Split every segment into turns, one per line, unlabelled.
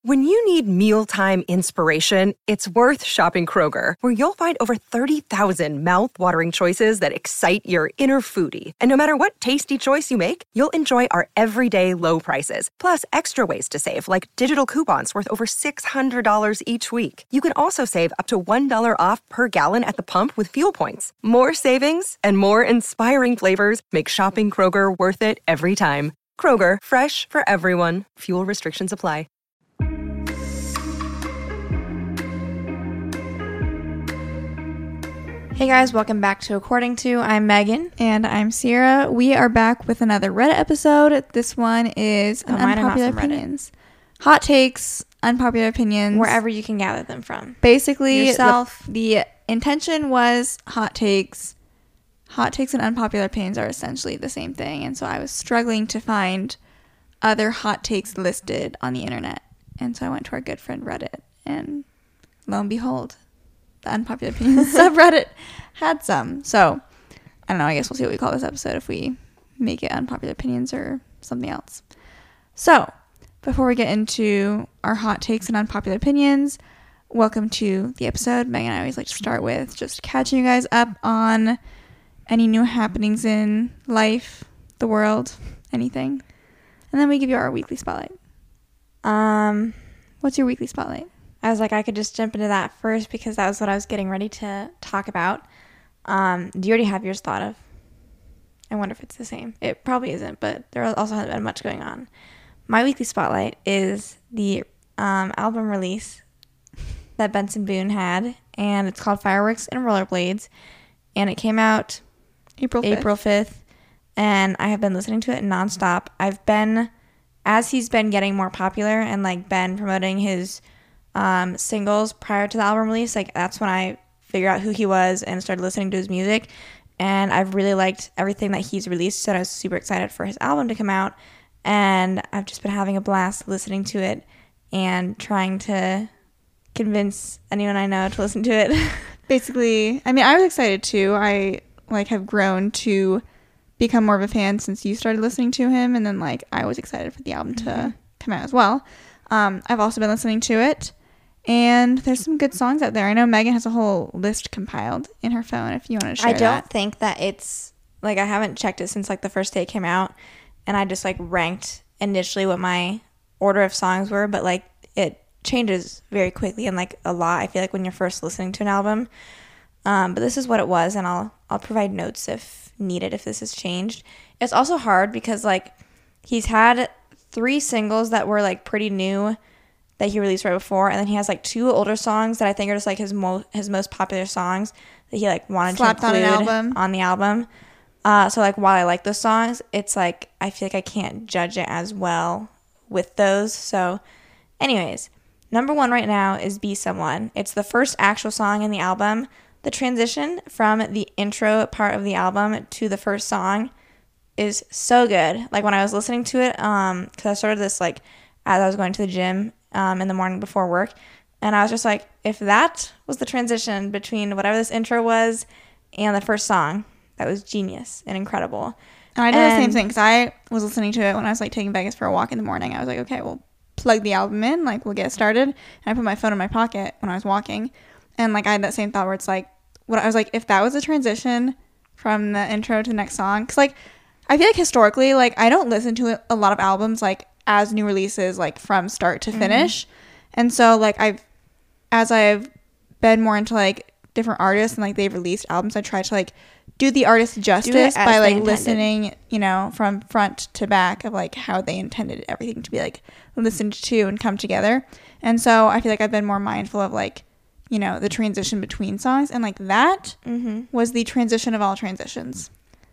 When you need mealtime inspiration, it's worth shopping Kroger, where you'll find over 30,000 mouth-watering choices that excite your inner foodie. And no matter what tasty choice you make, you'll enjoy our everyday low prices, plus extra ways to save, like digital coupons worth over $600 each week. You can also save up to $1 off per gallon at the pump with fuel points. More savings and more inspiring flavors make shopping Kroger worth it every time. Kroger, fresh for everyone. Fuel restrictions apply.
Hey guys, welcome back to According To. I'm Megan.
And I'm Sierra. We are back with another Reddit episode. This one is an unpopular opinions. Hot takes, unpopular opinions.
Wherever you can gather them from.
Basically,
yourself.
The intention was hot takes. Hot takes and unpopular opinions are essentially the same thing. And so I was struggling to find other hot takes listed on the internet. And so I went to our good friend Reddit. And lo and behold, the unpopular opinions subreddit had some. So I don't know, I guess we'll see what we call this episode, if we make it unpopular opinions or something else. So before we get into our hot takes and unpopular opinions, welcome to the episode. Megan and I always like to start with just catching you guys up on any new happenings in life, the world, anything. And then we give you our weekly spotlight. What's your weekly spotlight?
I was like, I could just jump into that first because that was what I was getting ready to talk about. Do you already have yours thought of? I wonder if it's the same. It probably isn't, but there also hasn't been much going on. My weekly spotlight is the album release that Benson Boone had, and it's called Fireworks and Rollerblades, and it came out April 5th, and I have been listening to it nonstop. As he's been getting more popular and like been promoting his singles prior to the album release, like that's when I figured out who he was and started listening to his music, and I've really liked everything that he's released, so I was super excited for his album to come out, and I've just been having a blast listening to it and trying to convince anyone I know to listen to it.
Basically, I mean, I was excited too. I have grown to become more of a fan since you started listening to him, and then I was excited for the album to come out as well. I've also been listening to it, and there's some good songs out there. I know Megan has a whole list compiled in her phone if you want to share that.
I don't think that it's I haven't checked it since the first day it came out, and I just ranked initially what my order of songs were, but it changes very quickly and a lot, I feel when you're first listening to an album. But this is what it was, and I'll provide notes if needed if this has changed. It's also hard because he's had 3 singles that were pretty new that he released right before, and then he has 2 older songs that I think are just his most popular songs that he wanted
slapped
to include
on
the album. So while I like those songs, it's I feel I can't judge it as well with those. So anyways, number 1 right now is Be Someone. It's the first actual song in the album. The transition from the intro part of the album to the first song is so good. When I was listening to it, because I started this as I was going to the gym in the morning before work, and I was just if that was the transition between whatever this intro was and the first song, that was genius and incredible.
And I did the same thing because I was listening to it when I was taking Vegas for a walk in the morning. I was okay, we'll plug the album in, we'll get started. And I put my phone in my pocket when I was walking, and I had that same thought where it's what I was if that was a transition from the intro to the next song, because I feel historically I don't listen to a lot of albums as new releases from start to finish. And so I've been more into different artists and they've released albums, I try to do the artist justice by listening, from front to back of how they intended everything to be listened to and come together. And so I feel I've been more mindful of the transition between songs, and that was the transition of all transitions.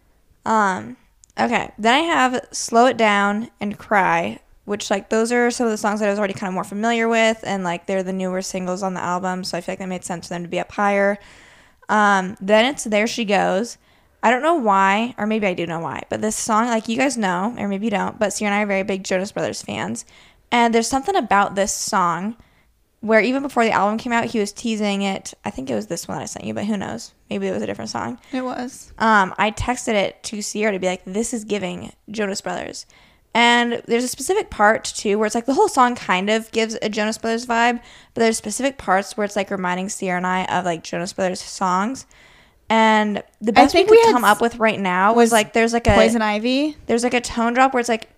Okay, then I have Slow It Down and Cry, which those are some of the songs that I was already kind of more familiar with, and they're the newer singles on the album, so I feel that made sense for them to be up higher. Then it's There She Goes. I don't know why, or maybe I do know why, but this song, you guys know, or maybe you don't, but Sierra and I are very big Jonas Brothers fans, and there's something about this song where even before the album came out, he was teasing it. I think it was this one that I sent you, but who knows? Maybe it was a different song.
It was.
I texted it to Sierra to be this is giving Jonas Brothers. And there's a specific part too where it's like the whole song kind of gives a Jonas Brothers vibe, but there's specific parts where it's like reminding Sierra and I of like Jonas Brothers songs. And the best we could come up with right now was like there's like a
Poison Ivy.
There's like a tone drop where it's like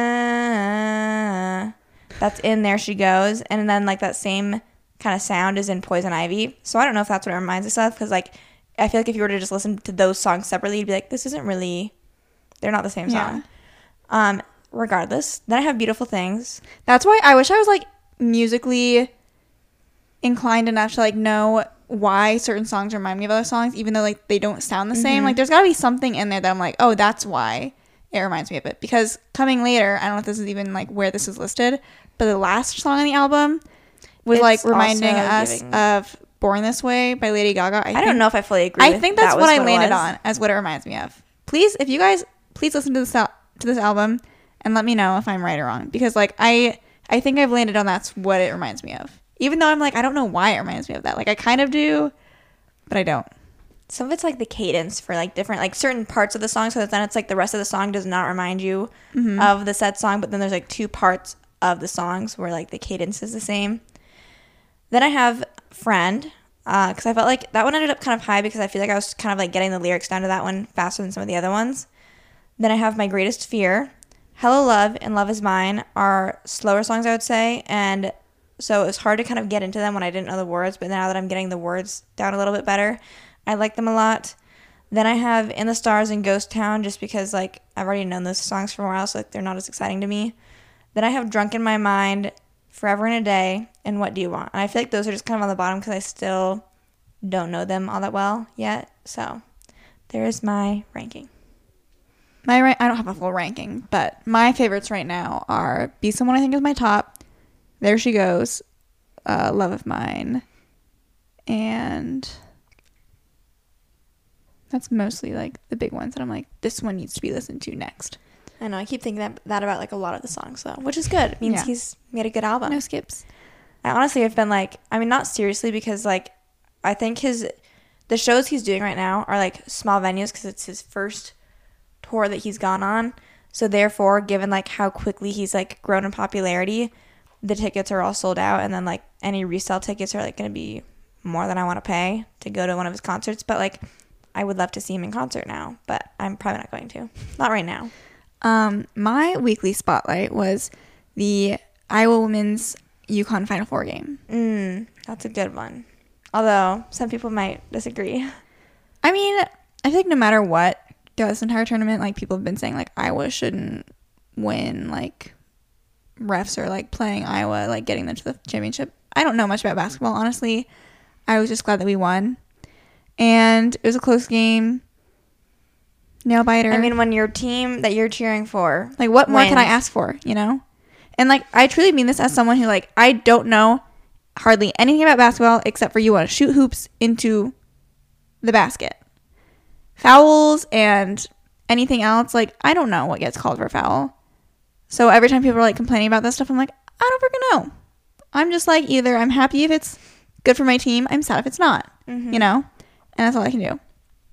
that's in There She Goes, and then like that same kind of sound is in Poison Ivy. So I don't know if that's what it reminds us of, because like I feel like if you were to just listen to those songs separately, you'd be like, this isn't really, they're not the same song. Regardless, then I have Beautiful Things.
That's why I wish I was like musically inclined enough to like know why certain songs remind me of other songs, even though like they don't sound the same. Like there's got to be something in there that I'm like, oh, that's why it reminds me of it. Because coming later, I don't know if this is even like where this is listed, but the last song on the album was like reminding us of Born This Way by Lady Gaga. I
don't know if I fully agree.
I think that's what I landed on as what it reminds me of. Please, if you guys, please listen to this album and let me know if I'm right or wrong, because like I think I've landed on that's what it reminds me of. Even though I'm like, I don't know why it reminds me of that. Like I kind of do, but I don't.
Some of it's like the cadence for like different, like certain parts of the song, so that then it's like the rest of the song does not remind you of the said song, but then there's like two parts of the songs where like the cadence is the same. Then I have Friend, because I felt like that one ended up kind of high because I feel like I was kind of like getting the lyrics down to that one faster than some of the other ones. Then I have My Greatest Fear. Hello Love and Love Is Mine are slower songs, I would say, and so it was hard to kind of get into them when I didn't know the words, but now that I'm getting the words down a little bit better, I like them a lot. Then I have In the Stars and Ghost Town, just because like I've already known those songs for a while, so like they're not as exciting to me. Then I have Drunk in My Mind, Forever and a Day, and What Do You Want? And I feel like those are just kind of on the bottom because I still don't know them all that well yet. So there is my ranking.
I don't have a full ranking, but my favorites right now are Be Someone, I think is my top. There She Goes, Love of Mine, and that's mostly like the big ones that I'm like, this one needs to be listened to next.
I know, I keep thinking that about like a lot of the songs though, which is good. It means he's made a good album.
No skips.
I honestly have been like, I mean, not seriously, because like I think the shows he's doing right now are like small venues because it's his first tour that he's gone on. So therefore, given like how quickly he's like grown in popularity, the tickets are all sold out, and then like any resale tickets are like going to be more than I want to pay to go to one of his concerts. But like I would love to see him in concert now, but I'm probably not going to. Not right now.
My weekly spotlight was the Iowa Women's UConn Final Four game.
That's a good one. Although some people might disagree.
I mean, I feel like no matter what, throughout this entire tournament, like people have been saying like Iowa shouldn't win, like refs are like playing Iowa, like getting them to the championship. I don't know much about basketball, honestly. I was just glad that we won. And it was a close game. Nail biter.
I mean, when your team that you're cheering for,
like, what more can I ask for, you know? And like, I truly mean this as someone who like, I don't know hardly anything about basketball except for you want to shoot hoops into the basket. Fouls and anything else, like, I don't know what gets called for a foul. So every time people are like complaining about this stuff, I'm like, I don't freaking know. I'm just like, either I'm happy if it's good for my team, I'm sad if it's not, you know? And that's all I can do.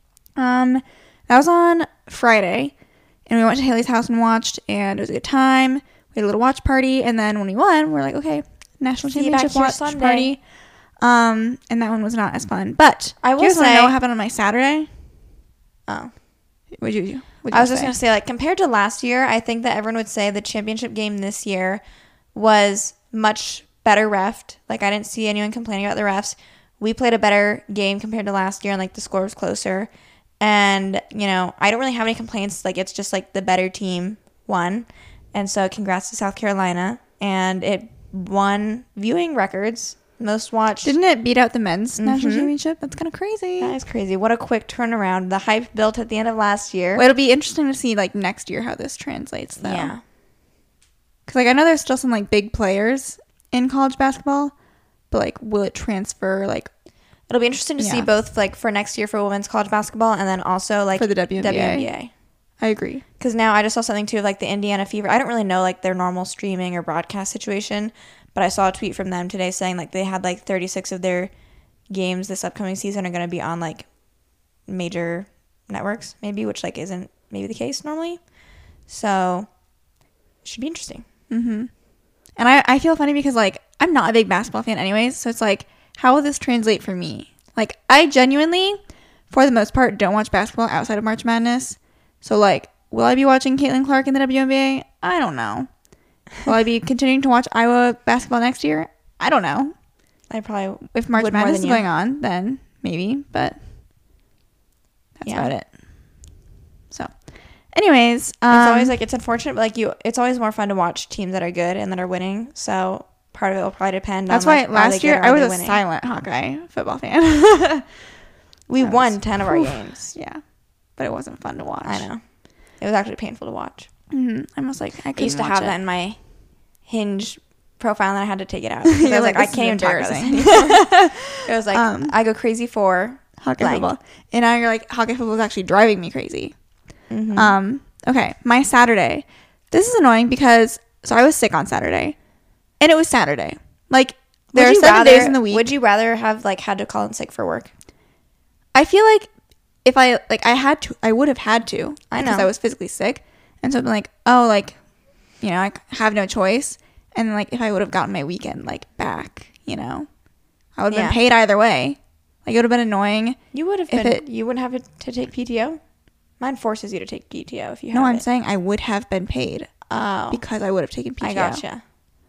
That was on Friday, and we went to Haley's house and watched, and it was a good time. We had a little watch party, and then when we won, we're like, okay, national championship watch party. And that one was not as fun. But
I will
do you guys want to
say,
know what happened on my Saturday?
Oh.
What'd you
I was just going to say, like, compared to last year, I think that everyone would say the championship game this year was much better reffed. Like, I didn't see anyone complaining about the refs. We played a better game compared to last year, and, like, the score was closer. And, you know, I don't really have any complaints. Like, it's just, like, the better team won. And so congrats to South Carolina. And it won viewing records. Most watched.
Didn't it beat out the men's national championship? That's kind of crazy.
That is crazy. What a quick turnaround. The hype built at the end of last year.
Well, it'll be interesting to see, like, next year how this translates, though.
Yeah.
Because, like, I know there's still some, like, big players in college basketball. But, like, will it transfer, like...
It'll be interesting to see both, like, for next year for women's college basketball and then also, like,
for the WNBA. I agree.
Because now I just saw something, too, of, like, the Indiana Fever. I don't really know, like, their normal streaming or broadcast situation, but I saw a tweet from them today saying, like, they had, like, 36 of their games this upcoming season are going to be on, like, major networks, maybe, which, like, isn't maybe the case normally. So should be interesting.
Mm-hmm. And I feel funny because, like, I'm not a big basketball fan anyways. So it's like, how will this translate for me? Like, I genuinely, for the most part, don't watch basketball outside of March Madness. So, like, will I be watching Caitlin Clark in the WNBA? I don't know. Will I be continuing to watch Iowa basketball next year? I don't know.
I probably
If March Madness is going on, then maybe. But that's about it. So, anyways,
it's always like, it's unfortunate, but like it's always more fun to watch teams that are good and that are winning. So part of it will probably depend.
That's
on,
why
like,
last year I was a silent Hawkeye football fan.
We won 10 of our games.
Yeah, but it wasn't fun to watch.
I know. It was actually painful to watch.
Mm-hmm. I was like, I
used to have that in my Hinge profile, and I had to take it out. I was like, I can't even talk about this anymore. It was like, I go crazy for
Hawkeye football. And now you're like, Hawkeye football is actually driving me crazy.
Mm-hmm.
Okay, my Saturday. This is annoying because, so I was sick on Saturday. And it was Saturday. Like, there are 7 days in the week.
Would you rather have, like, had to call in sick for work?
I feel like if I would have had to.
I know.
Because I was physically sick. And so I'm like, oh, like, you know, I have no choice. And then, like, if I would have gotten my weekend, like, back, you know, I would have been paid either way. Like, it would have been annoying.
You would have been, you wouldn't have to take PTO? Mine forces you to take PTO if you have
No, I'm saying I would have been paid.
Oh.
Because I would have taken PTO.
I gotcha.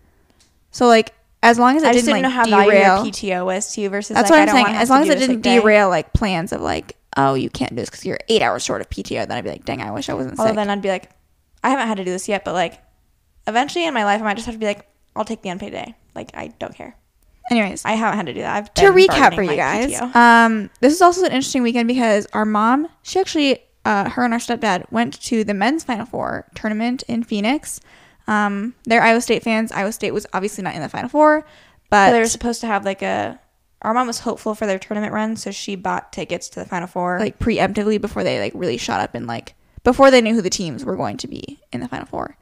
So, like, as long as it didn't, like,
know how
derail.
valuable your PTO was to you versus,
That's
like,
what I'm saying. As long as it didn't derail,
day.
like, plans of, like, oh, you can't do this because you're 8 hours short of PTO, then I'd be like, dang, I wish I wasn't sick.
Then I'd be like, I haven't had to do this yet, but, like, eventually in my life, I might just have to be like, I'll take the unpaid day. Like, I don't care.
Anyways,
I haven't had to do that.
To recap for you guys, this is also an interesting weekend because our mom, she actually, her and our stepdad went to the men's Final Four tournament in Phoenix. They're Iowa State fans. Iowa State was obviously not in the Final Four, but
they were supposed to have like our mom was hopeful for their tournament run, so she bought tickets to the Final Four
like preemptively before they like really shot up and like before they knew who the teams were going to be in the Final Four.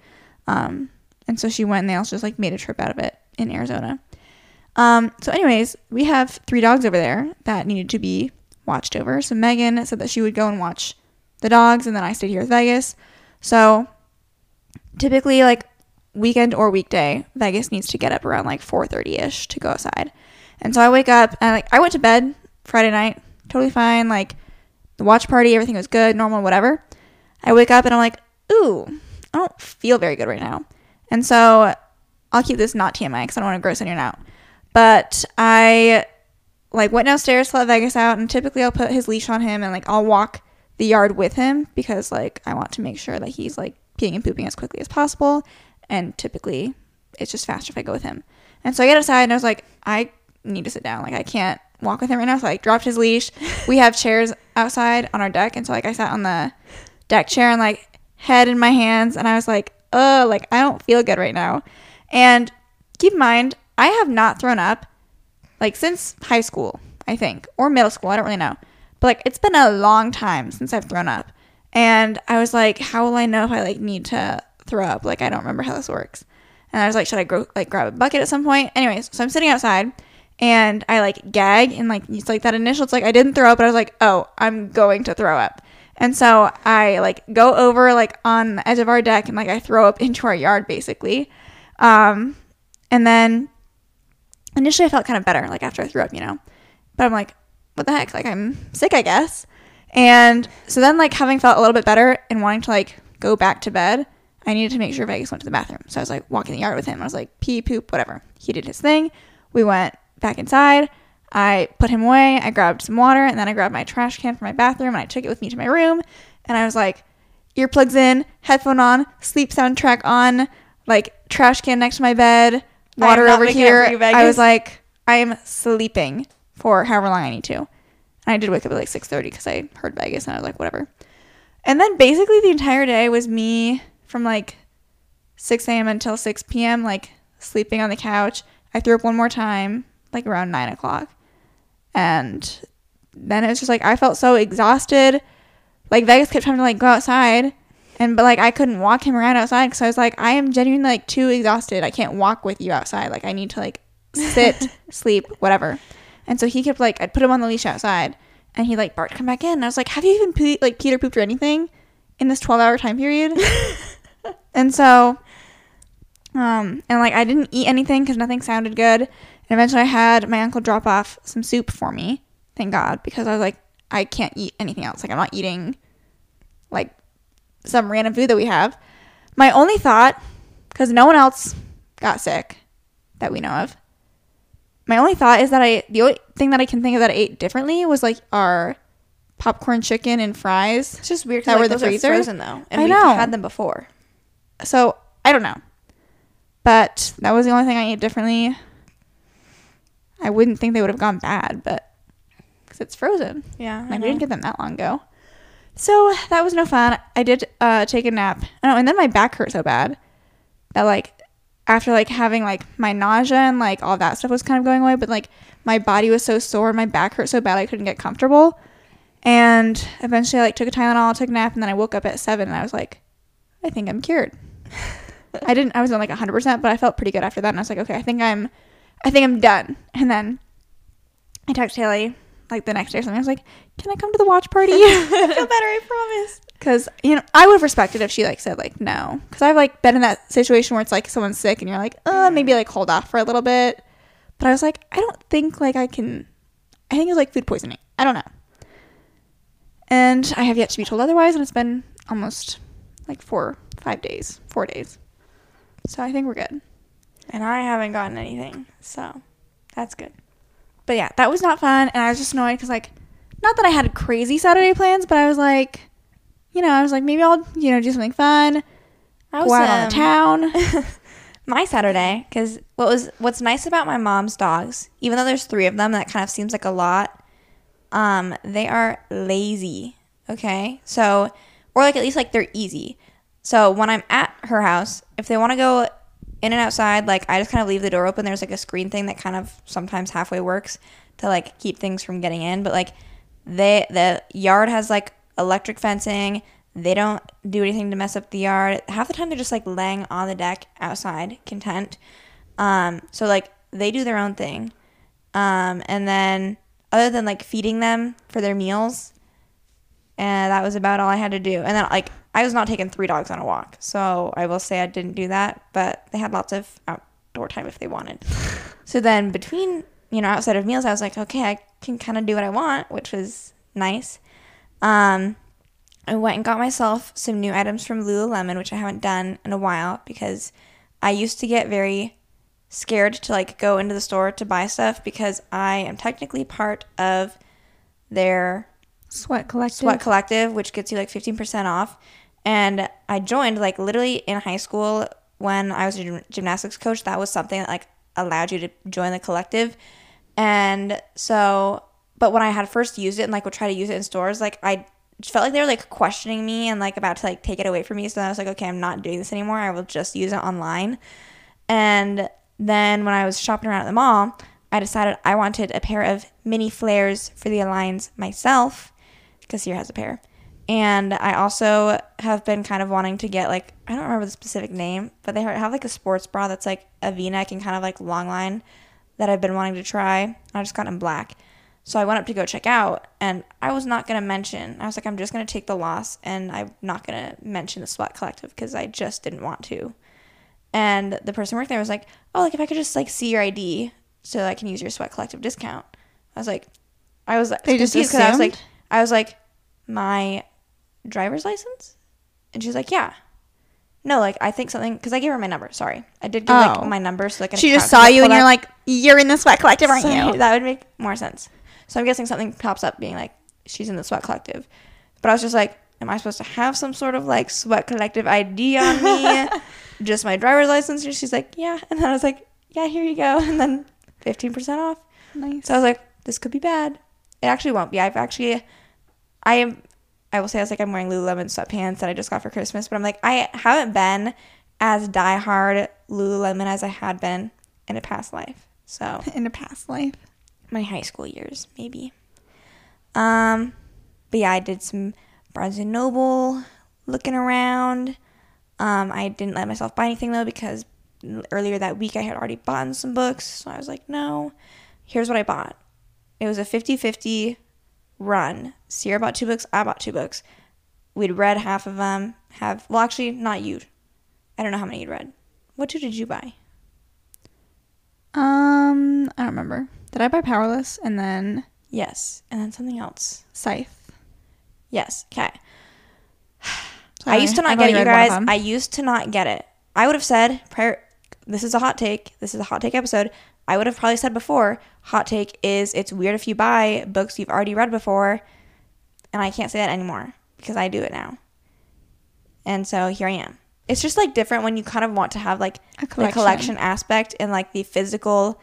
And so she went and they also just like made a trip out of it in Arizona. So anyways, we have 3 dogs over there that needed to be watched over. So Megan said that she would go and watch the dogs, and then I stayed here with Vegas. So typically, like, weekend or weekday, Vegas needs to get up around like 4:30ish to go outside. And so I wake up and I went to bed Friday night, totally fine. Like, the watch party, everything was good, normal, whatever. I wake up and I'm like, ooh, I don't feel very good right now. And so I'll keep this not TMI because I don't want to gross anyone out. But I like went downstairs to let Vegas out, and typically I'll put his leash on him and like I'll walk the yard with him because like I want to make sure that he's like peeing and pooping as quickly as possible. And typically it's just faster if I go with him. And so I get outside and I was like, I need to sit down. Like, I can't walk with him right now. So I like, dropped his leash. We have chairs outside on our deck. And so like I sat on the deck chair and like head in my hands. And I was like, like I don't feel good right now. And keep in mind, I have not thrown up like since high school, I think, or middle school. I don't really know. But like it's been a long time since I've thrown up. And I was like, how will I know if I like need to throw up? Like, I don't remember how this works. And I was like, should I grab a bucket at some point? Anyways, so I'm sitting outside and I like gag and like it's like that initial, it's like I didn't throw up, but I was like, oh, I'm going to throw up. And so I like go over like on the edge of our deck and like I throw up into our yard basically. And then initially I felt kind of better like after I threw up, you know, but I'm like, what the heck? Like, I'm sick, I guess. And so then like having felt a little bit better and wanting to like go back to bed, I needed to make sure Vegas went to the bathroom. So I was like walking the yard with him. I was like, pee, poop, whatever. He did his thing. We went back inside. I put him away. I grabbed some water and then I grabbed my trash can from my bathroom and I took it with me to my room. And I was like, earplugs in, headphone on, sleep soundtrack on, like trash can next to my bed, water over here. I was like, I am sleeping for however long I need to. And I did wake up at like 6:30 because I heard Vegas and I was like, whatever. And then basically the entire day was me from like 6 a.m. until 6 p.m. like sleeping on the couch. I threw up one more time like around 9 o'clock. And then it was just like I felt so exhausted. Like Vegas kept trying to like go outside. But like I couldn't walk him around outside because I was like, I am genuinely like too exhausted. I can't walk with you outside. Like I need to like sit, sleep, whatever. And so he kept like, I'd put him on the leash outside and he like barked, come back in. And I was like, have you even peed or pooped or anything in this 12-hour time period? And so And like I didn't eat anything because nothing sounded good. And eventually I had my uncle drop off some soup for me. Thank God, because I was like, I can't eat anything else. Like I'm not eating like some random food that we have. My only thought, because no one else got sick that we know of, my only thought is that the only thing that I can think of that I ate differently was like our popcorn chicken and fries.
It's just weird
that
because
were
like,
the
those
freezer.
are frozen though, and
I
we've
know.
had them before.
So I don't know, but that was the only thing I ate differently. I wouldn't think they would have gone bad, but because it's frozen.
Yeah,
Like we didn't get them that long ago. So that was no fun. I did take a nap. Oh, and then my back hurt so bad that like after like having like my nausea and like all that stuff was kind of going away, but like my body was so sore, my back hurt so bad I couldn't get comfortable. And eventually I like took a Tylenol, took a nap, and then I woke up at 7 and I was like, I think I'm cured. I wasn't like 100%, but I felt pretty good after that. And I was like, okay, I think I'm done. And then I texted Haley like the next day or something. I was like, can I come to the watch party?
I feel better, I promise.
Because, you know, I would have respected if she like said like no. Because I've like been in that situation where it's like someone's sick and you're like, maybe like hold off for a little bit. But I was like, I don't think like I think it was like food poisoning. I don't know. And I have yet to be told otherwise, and it's been almost like 4 days. So I think we're good.
And I haven't gotten anything, so that's good.
But yeah, that was not fun, and I was just annoyed because like, not that I had crazy Saturday plans, but I was like, you know, maybe I'll, you know, do something fun. Go out on the town.
My Saturday, because what's nice about my mom's dogs, even though there's 3 of them, that kind of seems like a lot. They are lazy, okay? So, or like at least like they're easy. So when I'm at her house, if they want to go in and outside, like I just kind of leave the door open. There's like a screen thing that kind of sometimes halfway works to like keep things from getting in. But like the yard has like electric fencing. They don't do anything to mess up the yard. Half the time they're just like laying on the deck outside, content. So like they do their own thing. And then other than like feeding them for their meals, and that was about all I had to do. And then like I was not taking 3 dogs on a walk, so I will say I didn't do that, but they had lots of outdoor time if they wanted. So then between, you know, outside of meals, I was like, okay, I can kind of do what I want, which was nice. I went and got myself some new items from Lululemon, which I haven't done in a while because I used to get very scared to like go into the store to buy stuff because I am technically part of their
Sweat Collective,
which gets you like 15% off. And I joined like literally in high school when I was a gymnastics coach. That was something that like allowed you to join the collective. And so, but when I had first used it and like would try to use it in stores, like I felt like they were like questioning me and like about to like take it away from me. So then I was like, okay, I'm not doing this anymore. I will just use it online. And then when I was shopping around at the mall, I decided I wanted a pair of mini flares for the Aligns myself because Sierra has a pair. And I also have been kind of wanting to get like, I don't remember the specific name, but they have like a sports bra that's like a V-neck and kind of like long line that I've been wanting to try. I just got it in black. So I went up to go check out, and I was not going to mention. I was like, I'm just going to take the loss, and I'm not going to mention the Sweat Collective because I just didn't want to. And the person working there was like, oh, like if I could just like see your ID so I can use your Sweat Collective discount. I was like,
they just
confused
assumed?
I was like, my driver's license? And she was like, yeah. No, like I think something, because I gave her my number. Sorry, I did give like my number so like
she just saw you and you're like, you're in the Sweat Collective, aren't you?
That would make more sense. So I'm guessing something pops up being like, she's in the Sweat Collective. But I was just like, am I supposed to have some sort of like Sweat Collective ID on me? Just my driver's license? And she's like, yeah. And then I was like, yeah, here you go. And then 15% off.
Nice.
So I was like, this could be bad. It actually won't be. I will say I was like, I'm wearing Lululemon sweatpants that I just got for Christmas. But I'm like, I haven't been as diehard Lululemon as I had been in a past life. So
in a past life.
My high school years, maybe. But yeah, I did some Barnes & Noble looking around. I didn't let myself buy anything, though, because earlier that week I had already bought some books. So I was like, no. Here's what I bought. It was a 50-50 run. Sierra bought 2 books. I bought 2 books. We'd read half of them. Well, actually, not you. I don't know how many you'd read. What two did you buy?
I don't remember. Did I buy Powerless and then
Yes, and then something else.
Scythe?
Yes. Okay.
Sorry,
I used to not
I've
get it,
only
you
read one of
guys.
them.
I used to not get it. I would have said prior. This is a hot take. This is a hot take episode. I would have probably said before. Hot take is it's weird if you buy books you've already read before, and I can't say that anymore because I do it now. And so here I am. It's just like different when you kind of want to have like
A
the collection aspect, and like the physical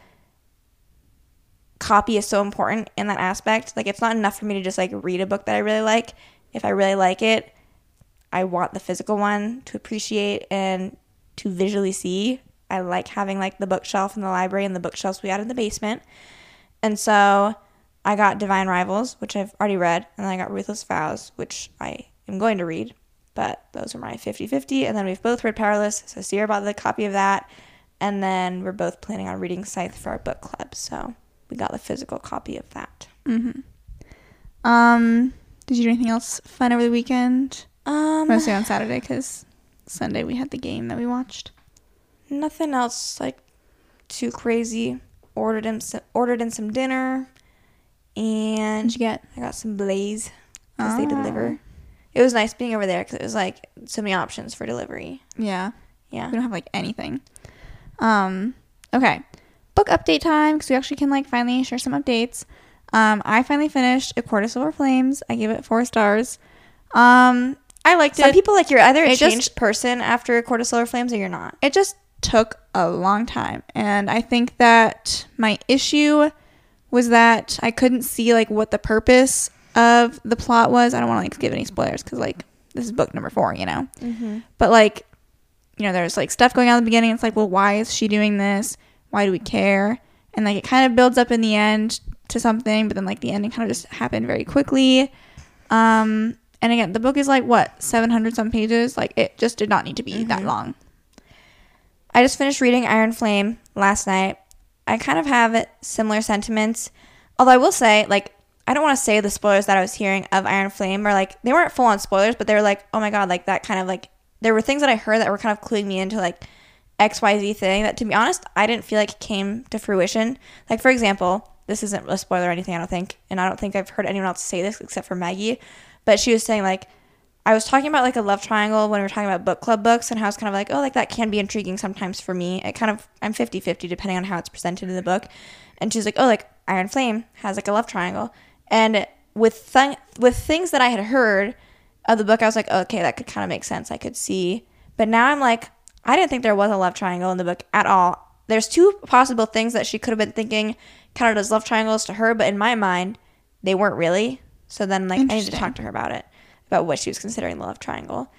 copy is so important in that aspect. Like it's not enough for me to just like read a book that I really like. If I really like it, I want the physical one to appreciate and to visually see. I like having like the bookshelf in the library and the bookshelves we had in the basement. And so I got Divine Rivals, which I've already read, and then I got Ruthless Vows, which I am going to read. But those are my 50-50. And then we've both read Powerless, so Sierra bought the copy of that. And then we're both planning on reading Scythe for our book club. So we got the physical copy of that.
Mm-hmm. Did you do anything else fun over the weekend? Mostly on Saturday, because Sunday we had the game that we watched.
Nothing else like too crazy. Ordered in some dinner, and
What'd you get?
I got some Blaze because they deliver. It was nice being over there because it was like so many options for delivery.
Yeah.
Yeah.
We don't have like anything. Okay. Book update time, because we actually can like finally share some updates. I finally finished A Court of Silver Flames. I gave it 4 stars. I liked it.
Some people like you're either a
It
changed
just-
person after A Court of Silver Flames or you're not.
It just took a long time, and I think that my issue was that I couldn't see like what the purpose of the plot was. I don't want to like give any spoilers because like this is book number 4, you know.
Mm-hmm.
But like, you know, there's like stuff going on at the beginning. It's like, well, why is she doing this? Why do we care? And like it kind of builds up in the end to something, but then like the ending kind of just happened very quickly. And again, the book is like what, 700 some pages. Like it just did not need to be that long.
I just finished reading Iron Flame last night. I kind of have similar sentiments. Although I will say, like, I don't want to say the spoilers that I was hearing of Iron Flame, or like, they weren't full on spoilers, but they were like, oh my God, like that kind of like, there were things that I heard that were kind of cluing me into like XYZ thing that, to be honest, I didn't feel like came to fruition. Like, for example, this isn't a spoiler or anything, I don't think. And I don't think I've heard anyone else say this except for Maggie. But she was saying like, I was talking about like a love triangle when we were talking about book club books, and how it's kind of like, oh, like that can be intriguing sometimes for me. It kind of, I'm 50-50 depending on how it's presented in the book. And she's like, oh, like Iron Flame has like a love triangle. And with things that I had heard of the book, I was like, oh, okay, that could kind of make sense. I could see. But now I'm like, I didn't think there was a love triangle in the book at all. There's 2 possible things that she could have been thinking kind of as love triangles to her, but in my mind, they weren't really. So then like I need to talk to her about it, about what she was considering the love triangle.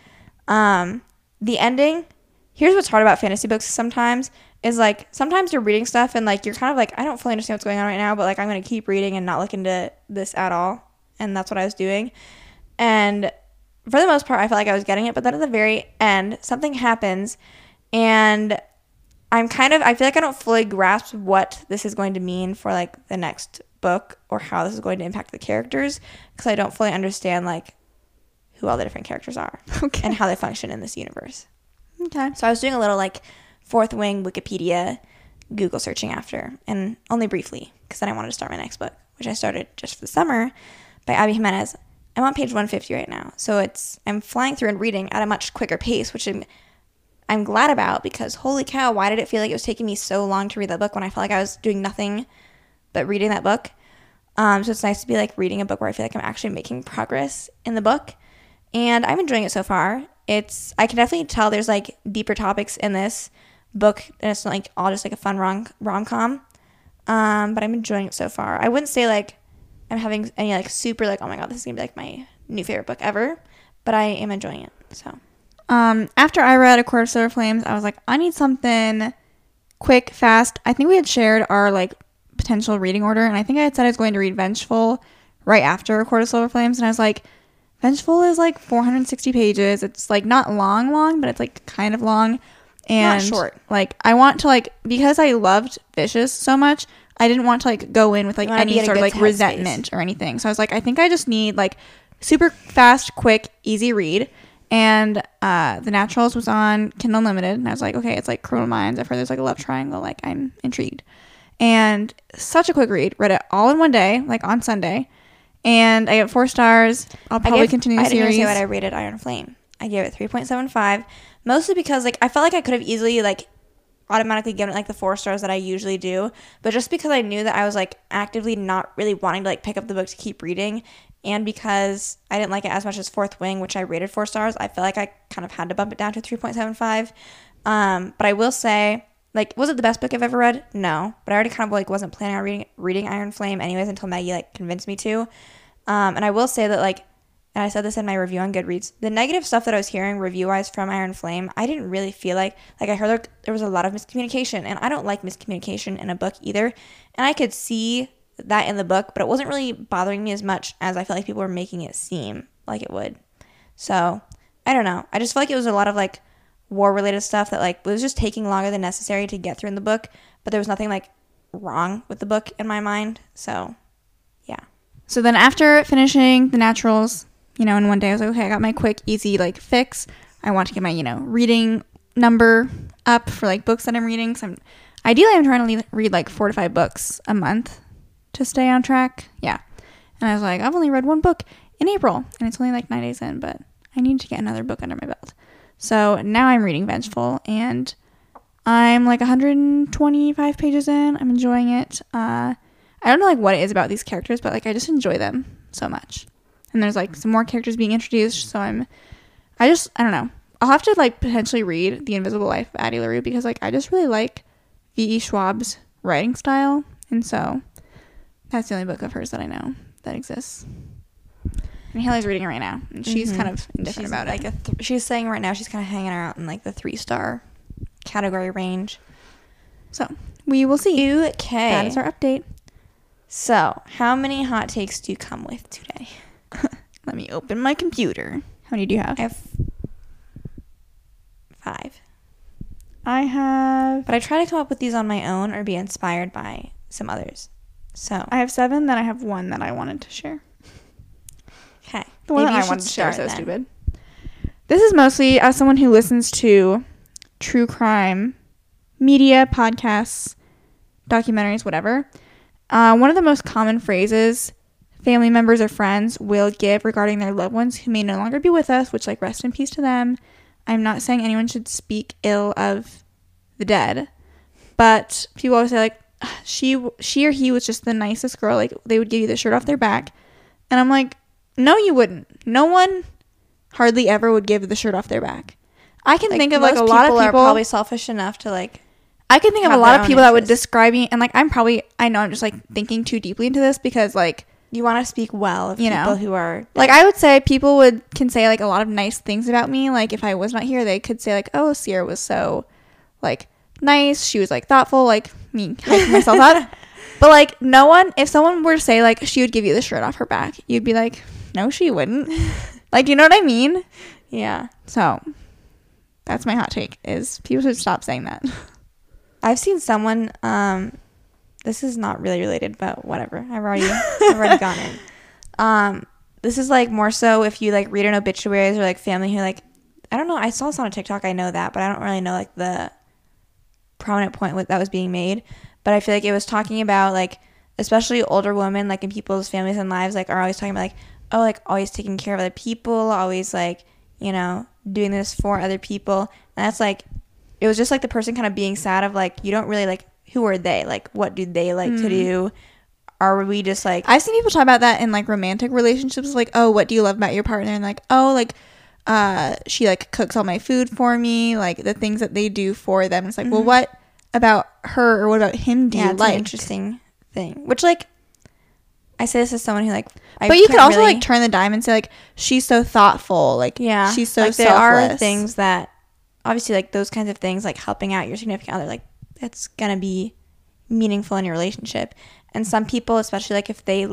The ending, here's what's hard about fantasy books sometimes, is like sometimes you're reading stuff and like you're kind of like, I don't fully understand what's going on right now, but like I'm going to keep reading and not look into this at all. And that's what I was doing. And for the most part, I felt like I was getting it, but then at the very end, something happens, and I feel like I don't fully grasp what this is going to mean for like the next book, or how this is going to impact the characters, because I don't fully understand like who all the different characters are and how they function in this universe.
Okay.
So I was doing a little like Fourth Wing Wikipedia Google searching after, and only briefly, because then I wanted to start my next book, which I started just for the summer, by Abby Jimenez. I'm on page 150 right now, so I'm flying through and reading at a much quicker pace, which I'm glad about, because holy cow, why did it feel like it was taking me so long to read that book when I felt like I was doing nothing but reading that book? So it's nice to be like reading a book where I feel like I'm actually making progress in the book, and I'm enjoying it so far. I can definitely tell there's like deeper topics in this book, and it's not like all just like a fun rom-com, but I'm enjoying it so far. I wouldn't say like I'm having any like super like, oh my God, this is gonna be like my new favorite book ever, but I am enjoying it. So
after I read A Court of Silver Flames, I was like, I need something quick, fast. I think we had shared our like potential reading order, and I think I had said I was going to read Vengeful right after A Court of Silver Flames, and I was like, Vengeful is like 460 pages. It's like not long, but it's like kind of long, and
not short.
Like I want to like, because I loved Vicious so much, I didn't want to like go in with like any sort of like resentment or anything. So I was like, I think I just need like super fast, quick, easy read. And The Naturals was on Kindle Unlimited, and I was like, okay, it's like Criminal Minds. I've heard there's like a love triangle. Like, I'm intrigued. And such a quick read. Read it all in one day, like on Sunday. And I gave it 4 stars. I'll probably continue the series.
I didn't even say what I rated Iron Flame. I gave it 3.75, mostly because like I felt like I could have easily like automatically given it like the 4 stars that I usually do, but just because I knew that I was like actively not really wanting to like pick up the book to keep reading, and because I didn't like it as much as Fourth Wing, which I rated 4 stars, I felt like I kind of had to bump it down to 3.75. But I will say, like, was it the best book I've ever read? No, but I already kind of like wasn't planning on reading Iron Flame anyways until Maggie like convinced me to. And I will say that like, and I said this in my review on Goodreads, the negative stuff that I was hearing review-wise from Iron Flame, I didn't really feel like I heard there was a lot of miscommunication, and I don't like miscommunication in a book either. And I could see that in the book, but it wasn't really bothering me as much as I felt like people were making it seem like it would. So, I don't know. I just felt like it was a lot of like war-related stuff that like was just taking longer than necessary to get through in the book, but there was nothing like wrong with the book in my mind. So, yeah.
So then after finishing The Naturals, you know, in one day I was like, okay, I got my quick, easy like fix. I want to get my, you know, reading number up for like books that I'm reading. So I'm trying to read like 4 to 5 books a month to stay on track. Yeah. And I was like, I've only read 1 book in April, and it's only like 9 days in, but I need to get another book under my belt. So now I'm reading Vengeful, and I'm like 125 pages in. I'm enjoying it. I don't know like what it is about these characters, but like I just enjoy them so much. And there's like some more characters being introduced, so I don't know. I'll have to like potentially read The Invisible Life of Addie LaRue, because like I just really like V.E. Schwab's writing style, and so that's the only book of hers that I know that exists. And Haley's reading it right now, and she's kind of indifferent about
like
it.
She's saying right now she's kind of hanging out in like the 3-star category range.
So we will see.
Okay.
That is our update.
So, how many hot takes do you come with today?
Let me open my computer. How many do you have?
I have 5.
I have...
But I try to come up with these on my own or be inspired by some others. So
I have 7, then I have 1 that I wanted to share.
Okay.
The one that I wanted to share is so stupid. This is mostly as someone who listens to true crime media, podcasts, documentaries, whatever. One of the most common phrases family members or friends will give regarding their loved ones who may no longer be with us, which, like, rest in peace to them. I'm not saying anyone should speak ill of the dead, but people always say, like, she or he was just the nicest girl. Like, they would give you the shirt off their back. And I'm like, no, you wouldn't. No one hardly ever would give the shirt off their back. I can think of, like, a lot of people
are probably selfish enough to, like,
I can think of a lot of people that would describe me, and, like, I know I'm just, like, thinking too deeply into this because, like,
you want to speak well of people who are...
Like, I would say people can say, like, a lot of nice things about me. Like, if I was not here, they could say, like, oh, Sierra was so, like, nice. She was, like, thoughtful. Like, me hyping myself up. But, like, no one... If someone were to say, like, she would give you the shirt off her back, you'd be like, no, she wouldn't. Like, you know what I mean?
Yeah.
So, that's my hot take, is people should stop saying that.
I've seen someone... this is not really related, but whatever. I've already gone in. This is like more so if you like read an obituaries or like family who like, I don't know. I saw this on a TikTok. I know that, but I don't really know like the prominent point that was being made. But I feel like it was talking about like, especially older women, like in people's families and lives, like are always talking about like, oh, like always taking care of other people, always like, you know, doing this for other people. And that's like, it was just like the person kind of being sad of like, you don't really like, who are they? Like, what do they like to do? Are we just like...
I've seen people talk about that in, like, romantic relationships. Like, oh, what do you love about your partner? And, like, oh, like, she, like, cooks all my food for me. Like, the things that they do for them. It's like, well, what about her or what about him do you like?
An interesting thing. Which, like, I say this as someone who, like...
But you could also, like, turn the dime and say, like, she's so thoughtful. Like,
yeah,
she's so
like,
selfless.
There are things that... Obviously, like, those kinds of things, like, helping out your significant other, like, it's gonna be meaningful in your relationship. And some people, especially like if they're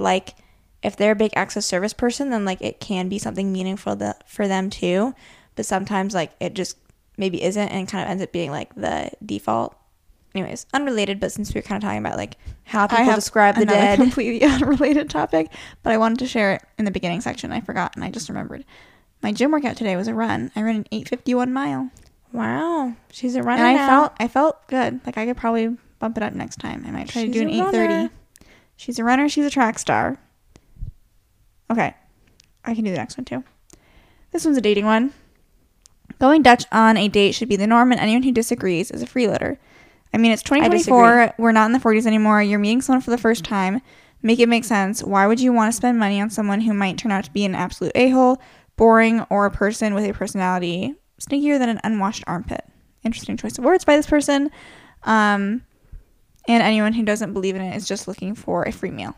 a big acts of service person, then like it can be something meaningful for them too. But sometimes like it just maybe isn't and kind of ends up being like the default. Anyways, unrelated, but since we were kind of talking about like how people describe the dead,
completely unrelated topic, but I wanted to share it in the beginning section. I forgot and I just remembered. My gym workout today was a run. I ran an 8:51 mile.
Wow. She's a runner
And
now.
I felt good. Like, I could probably bump it up next time. I might try to
She's
do an
a
8:30.
runner.
She's a runner. She's a track star. Okay. I can do the next one too. This one's a dating one. Going Dutch on a date should be the norm, and anyone who disagrees is a freeloader. I mean, it's 2024. We're not in the 40s anymore. You're meeting someone for the first time. Make it make sense. Why would you want to spend money on someone who might turn out to be an absolute a-hole, boring, or a person with a personality stinkier than an unwashed armpit? Interesting choice of words by this person. And anyone who doesn't believe in it is just looking for a free meal.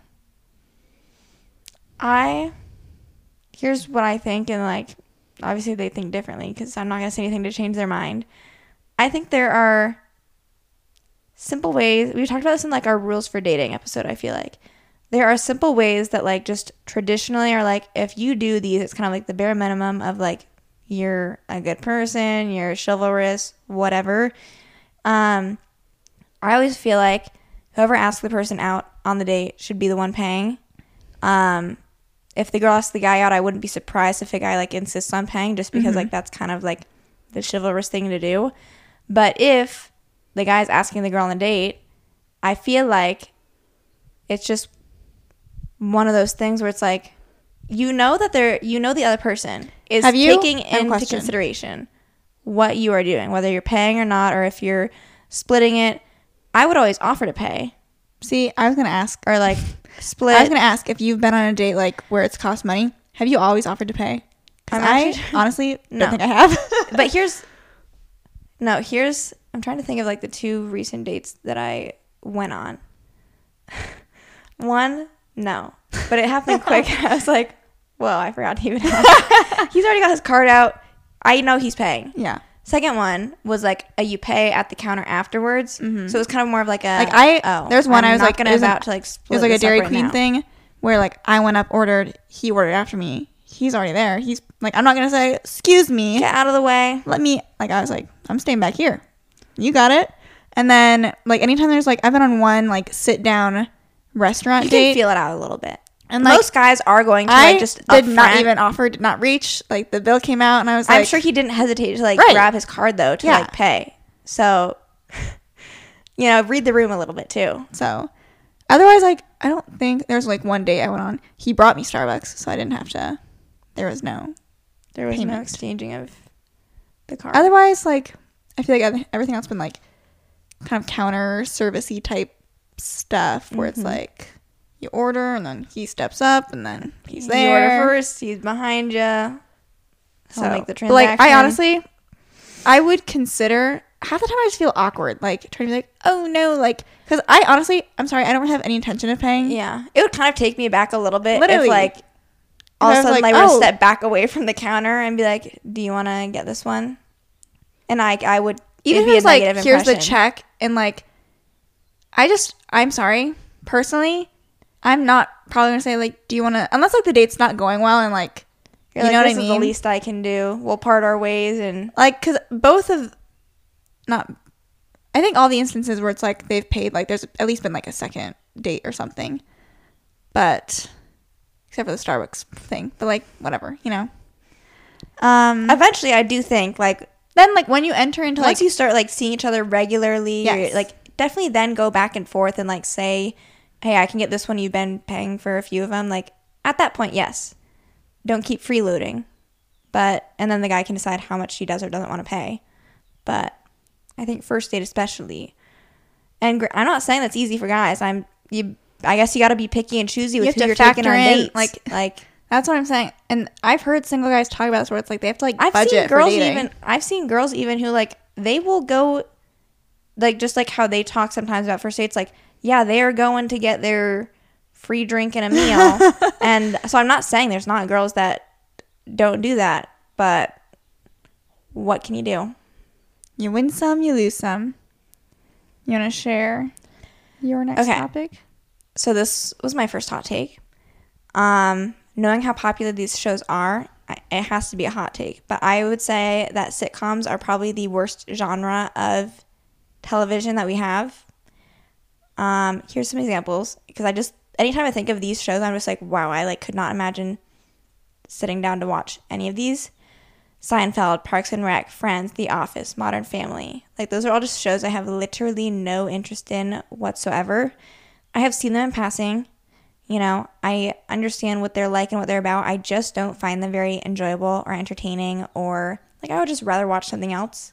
Here's what I think, and like, obviously they think differently because I'm not going to say anything to change their mind. I think there are simple ways. We talked about this in like our rules for dating episode. I feel like there are simple ways that like just traditionally are like, if you do these, it's kind of like the bare minimum of like, you're a good person, you're chivalrous, whatever. I always feel like whoever asks the person out on the date should be the one paying. If the girl asks the guy out, I wouldn't be surprised if a guy like insists on paying, just because like that's kind of like the chivalrous thing to do. But if the guy's asking the girl on the date, I feel like it's just one of those things where it's like, the other person is taking into consideration what you are doing, whether you're paying or not, or if you're splitting it. I would always offer to pay.
See, I was going to ask.
Or like split.
I was going to ask if you've been on a date like where it's cost money. Have you always offered to pay? Because I honestly don't think I have.
But I'm trying to think of like the 2 recent dates that I went on. One, no. But it happened quick. I was like, whoa, I forgot he would have. He's already got his card out. I know he's paying.
Yeah.
Second one was like you pay at the counter afterwards. Mm-hmm. So it was kind of more of like a
there's one I was like
it was like
a Dairy Queen thing where like I went up, ordered, he ordered after me. He's already there. He's like, I'm not gonna say excuse me,
get out of the way.
Let me, like, I was like, I'm staying back here. You got it. And then like anytime there's like, I've been on one like sit down restaurant date.
You can feel it out a little bit.
And like,
most guys are going to like just
did not even offer, did not reach. Like the bill came out and I was like,
I'm sure he didn't hesitate to like grab his card though to like pay. So, read the room a little bit too.
So otherwise, like, I don't think there's like one date I went on. He brought me Starbucks, so I didn't have to. There was no payment.
No exchanging of the card.
Otherwise, like, I feel like everything else been like kind of counter servicey type stuff where it's like, you order, and then he steps up, and then he's there.
You order first, he's behind you. He'll make the transaction.
Like, I honestly, I would consider, half the time I just feel awkward, like, trying to be like, oh, no, like, because I'm sorry, I don't have any intention of paying.
Yeah. It would kind of take me back a little bit.
Literally.
If, like, all of a sudden,
like,
I would step back away from the counter and be like, do you want to get this one? And I would,
even if
it
it's like,
here's
impression. The check, and, like, I'm sorry, personally, I'm not probably going to say, like, do you want to, unless, like, the date's not going well and, like,
you know what I mean? This is the least I can do. We'll part our ways and...
Like, because I think all the instances where it's, like, they've paid, like, there's at least been, like, a second date or something. But, except for the Starbucks thing. But, like, whatever,
Eventually, I do think, like...
Then, like, when you enter into,
once you start, like, seeing each other regularly,
yes.
like, definitely then go back and forth and, like, say... hey, I can get this one, you've been paying for a few of them. Like, at that point, yes. Don't keep freeloading. And then the guy can decide how much he does or doesn't want to pay. But I think first date especially. And I'm not saying that's easy for guys. I guess you got to be picky and choosy with who you're taking on dates.
Like that's what I'm saying. And I've heard single guys talk about this where it's like they have to like budget for dating.
I've seen girls even who like they will go like just like how they talk sometimes about first dates, like yeah, they are going to get their free drink and a meal. And so I'm not saying there's not girls that don't do that, but what can you do?
You win some, you lose some. You want to share your next topic?
So this was my first hot take. Knowing how popular these shows are, it has to be a hot take. But I would say that sitcoms are probably the worst genre of television that we have. Here's some examples, because anytime I think of these shows, I'm just like, wow, I like could not imagine sitting down to watch any of these. Seinfeld, Parks and Rec, Friends, The Office, Modern Family. Like, those are all just shows I have literally no interest in whatsoever. I have seen them in passing. You know, I understand what they're like and what they're about. I just don't find them very enjoyable or entertaining, or like I would just rather watch something else.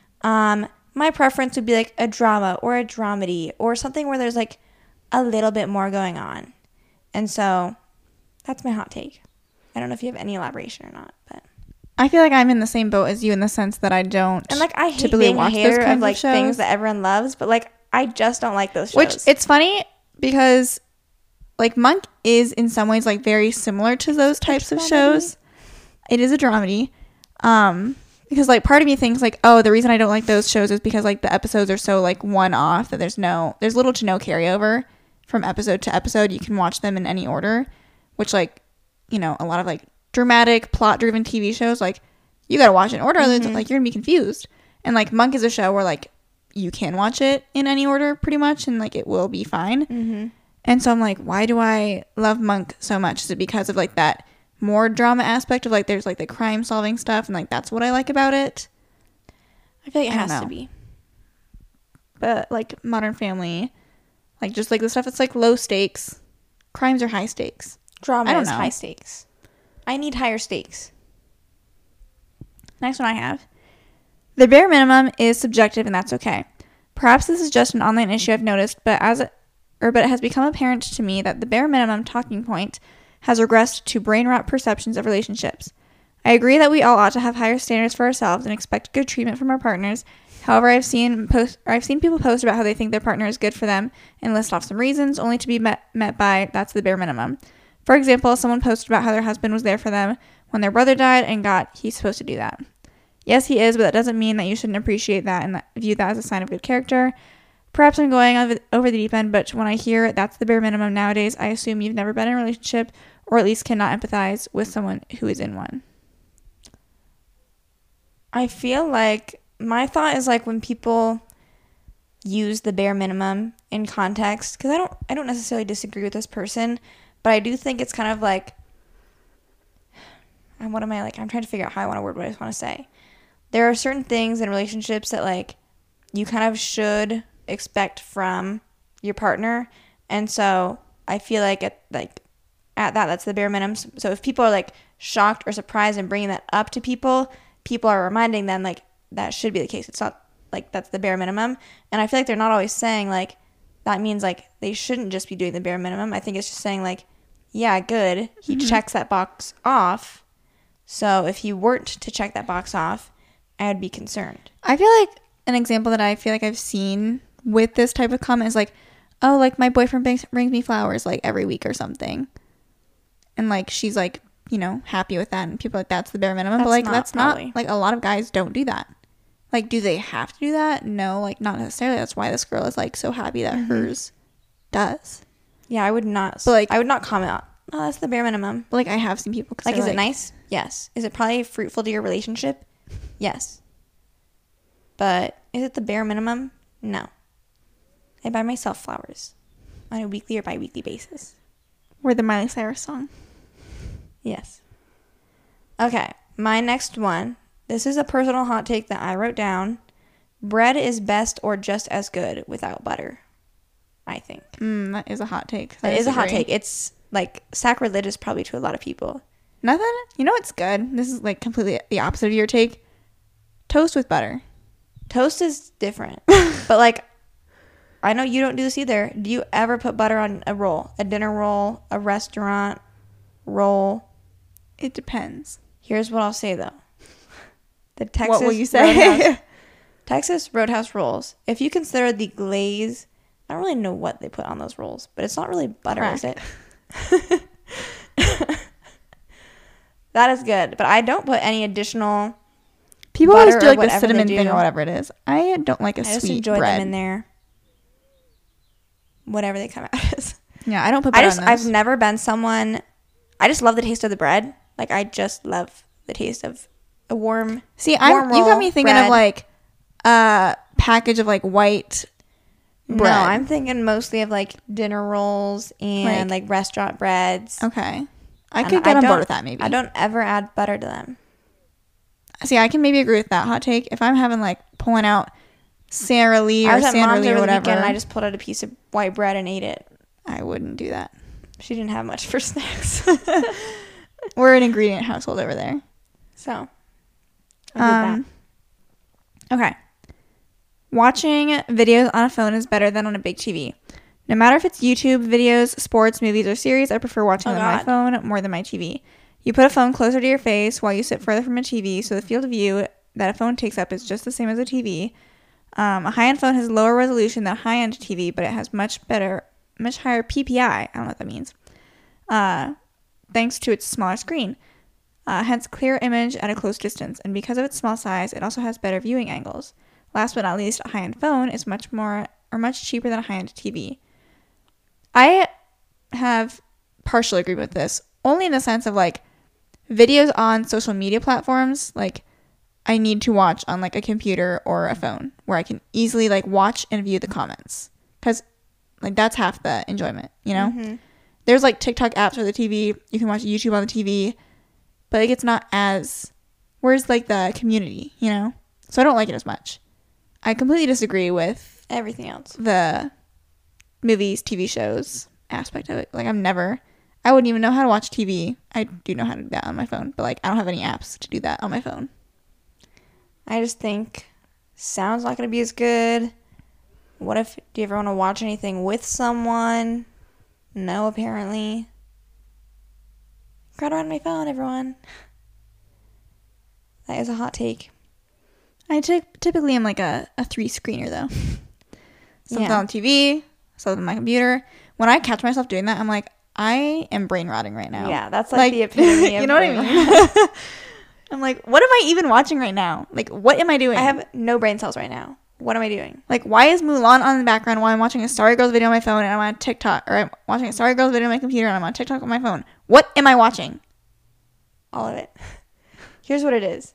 My preference would be like a drama or a dramedy or something where there's like a little bit more going on. And so that's my hot take. I don't know if you have any elaboration or not, but
I feel like I'm in the same boat as you in the sense that I don't.
And like I hate
typically
being a
watch
hater
those kinds
of like
of shows.
things that everyone loves, but like I just don't like those shows.
Which it's funny because like Monk is in some ways like very similar to those types of shows. It is a dramedy. Because like part of me thinks like, oh, the reason I don't like those shows is because like the episodes are so like one off that there's little to no carryover from episode to episode. You can watch them in any order, which like, you know, a lot of like dramatic plot driven TV shows, like you got to watch it in order. Otherwise, like you're gonna be confused. And like Monk is a show where like you can watch it in any order pretty much. And like it will be fine. And so I'm like, why do I love Monk so much? Is it because of like that more drama aspect of like there's like the crime solving stuff and like that's what I like about it?
I feel like it has to be.
But like Modern Family, like just like the stuff that's like low stakes, crimes are high stakes.
Drama
I don't
is
know.
high stakes. I need higher stakes.
Next one I have. The bare minimum is subjective and that's okay. Perhaps this is just an online issue I've noticed, but it has become apparent to me that the bare minimum talking point has regressed to brain rot perceptions of relationships. I agree that we all ought to have higher standards for ourselves and expect good treatment from our partners. However, I've seen people post about how they think their partner is good for them and list off some reasons, only to be met by that's the bare minimum. For example, someone posted about how their husband was there for them when their brother died and he's supposed to do that. Yes, he is, but that doesn't mean that you shouldn't appreciate that and view that as a sign of good character. Perhaps I'm going over the deep end, but when I hear that's the bare minimum nowadays, I assume you've never been in a relationship or at least cannot empathize with someone who is in one.
I feel like my thought is like when people use the bare minimum in context, because I don't necessarily disagree with this person, but I do think it's kind of like, I'm trying to figure out how I want to word what I just want to say. There are certain things in relationships that like you kind of should expect from your partner, and so I feel like at that's the bare minimum. So if people are like shocked or surprised and bringing that up to people are reminding them like that should be the case. It's not like that's the bare minimum, and I feel like they're not always saying like that means like they shouldn't just be doing the bare minimum. I think it's just saying like, yeah, good, he checks that box off. So if he weren't to check that box off, I would be concerned.
I feel like an example that I feel like I've seen with this type of comment is like, oh, like my boyfriend brings me flowers like every week or something. And like she's like, you know, happy with that. And people are like, that's the bare minimum. But like, that's not, like a lot of guys don't do that. Like, do they have to do that? No, like not necessarily. That's why this girl is like so happy that hers does.
Yeah, I would not.
But like,
I would not comment on, oh, that's the bare minimum.
But like I have seen people
like, is it nice? Yes. Is it probably fruitful to your relationship? Yes. But is it the bare minimum? No. I buy myself flowers on a weekly or bi-weekly basis.
Or the Miley Cyrus song.
Yes. Okay, my next one. This is a personal hot take that I wrote down. Bread is best or just as good without butter, I think.
That is a hot take.
That is a hot take. It's like sacrilegious probably to a lot of people.
Nothing? You know what's good? This is like completely the opposite of your take. Toast with butter.
Toast is different. But like, I know you don't do this either. Do you ever put butter on a roll? A dinner roll? A restaurant roll?
It depends.
Here's what I'll say though. The Texas
what will you say?
Texas Roadhouse rolls. If you consider the glaze, I don't really know what they put on those rolls, but it's not really butter, is it? That is good, but I don't put any additional.
People always do like the cinnamon thing or whatever it is. I don't like a sweet bread. I just enjoy them in there.
Whatever they come out as.
Yeah, I don't put butter on those.
I've never been someone. I just love the taste of the bread. Like I just love the taste of a warm.
See, you got me thinking of like a package of like white bread.
No, I'm thinking mostly of like dinner rolls and like restaurant breads.
Okay, I could get on board with that maybe.
I don't ever add butter to them.
See, I can maybe agree with that hot take. If I'm having like pulling out Sara Lee or Sandra Lee or whatever,
and I just pulled out a piece of white bread and ate it.
I wouldn't do that.
She didn't have much for snacks.
We're an ingredient household over there.
So, I did that.
Okay. Watching videos on a phone is better than on a big TV. No matter if it's YouTube videos, sports, movies, or series, I prefer watching them on my phone more than my TV. You put a phone closer to your face while you sit further from a TV, so the field of view that a phone takes up is just the same as a TV. A high-end phone has lower resolution than a high-end TV, but it has much higher PPI. I don't know what that means. Thanks to its smaller screen. Hence clear image at a close distance. And because of its small size, it also has better viewing angles. Last but not least, a high-end phone is much cheaper than a high-end TV. I have partially agreed with this, only in the sense of like videos on social media platforms, like I need to watch on like a computer or a phone where I can easily like watch and view the comments, because like that's half the enjoyment, you know? Mm-hmm. There's like TikTok apps for the TV. You can watch YouTube on the TV, but like it's not as, where's like the community, you know? So I don't like it as much. I completely disagree with
everything else.
The movies, TV shows aspect of it. Like I wouldn't even know how to watch TV. I do know how to do that on my phone, but like I don't have any apps to do that on my phone.
I just think sound's not going to be as good. Do you ever want to watch anything with someone? No, apparently. Crowd around my phone, everyone. That is a hot take.
I typically am like a 3-screener though. Something on TV, something on my computer. When I catch myself doing that, I'm like, I am brain rotting right now.
Yeah, that's like the epitome of
you know what I mean? I'm like, what am I even watching right now? Like, what am I doing?
I have no brain cells right now. What am I doing?
Like, why is Mulan on the background while I'm watching a Starry Girls video on my phone and I'm on TikTok, or I'm watching a Starry Girls video on my computer and I'm on TikTok on my phone? What am I watching?
All of it. Here's what it is.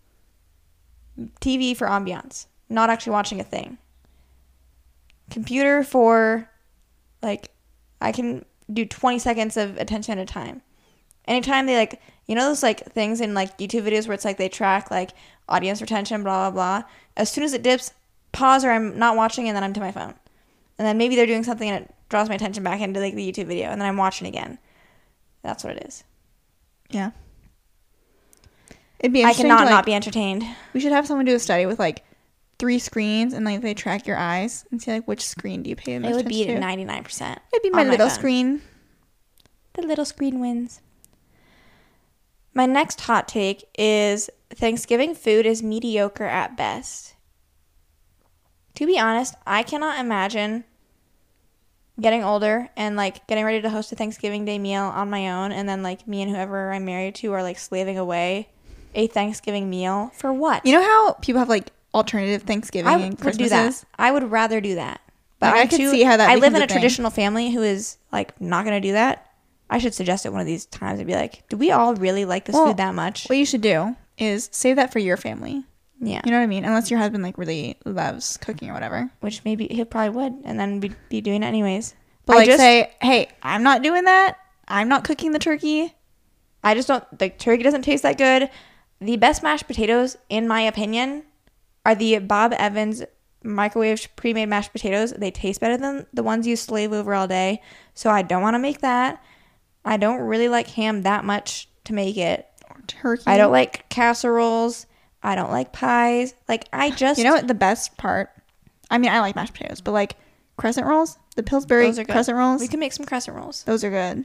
TV for ambiance. Not actually watching a thing. Computer for, like, I can do 20 seconds of attention at a time. Anytime they, like, you know those, like, things in, like, YouTube videos where it's, like, they track, like, audience retention, blah, blah, blah. As soon as it dips, pause, or I'm not watching, and then I'm to my phone. And then maybe they're doing something and it draws my attention back into, like, the YouTube video, and then I'm watching again. That's what it is.
Yeah. It'd be interesting.
I cannot not be entertained.
We should have someone do a study with, like, 3 screens, and, like, they track your eyes and see, like, which screen do you pay the most attention to.
It would be at 99%.
It'd be my little screen.
The little screen wins. My next hot take is Thanksgiving food is mediocre at best. To be honest, I cannot imagine getting older and, like, getting ready to host a Thanksgiving Day meal on my own, and then, like, me and whoever I'm married to are, like, slaving away a Thanksgiving meal for what?
You know how people have, like, alternative Thanksgiving and Christmases?
Would do that. I would rather do that. But
like, I could see how that
I live in a traditional family who is, like, not going to do that. I should suggest it one of these times and be like, do we all really like this food that much?
What you should do is save that for your family.
Yeah.
You know what I mean? Unless your husband, like, really loves cooking or whatever.
Which maybe he probably would, and then be doing it anyways.
But, like, say, hey, I'm not doing that. I'm not cooking the turkey.
I just don't, the turkey doesn't taste that good. The best mashed potatoes, in my opinion, are the Bob Evans microwave pre-made mashed potatoes. They taste better than the ones you slave over all day. So I don't want to make that. I don't really like ham that much to make it.
Or turkey.
I don't like casseroles. I don't like pies. Like, I just...
You know what the best part? I mean, I like mashed potatoes, but, like, crescent rolls? The Pillsbury crescent rolls?
We can make some crescent rolls.
Those are good.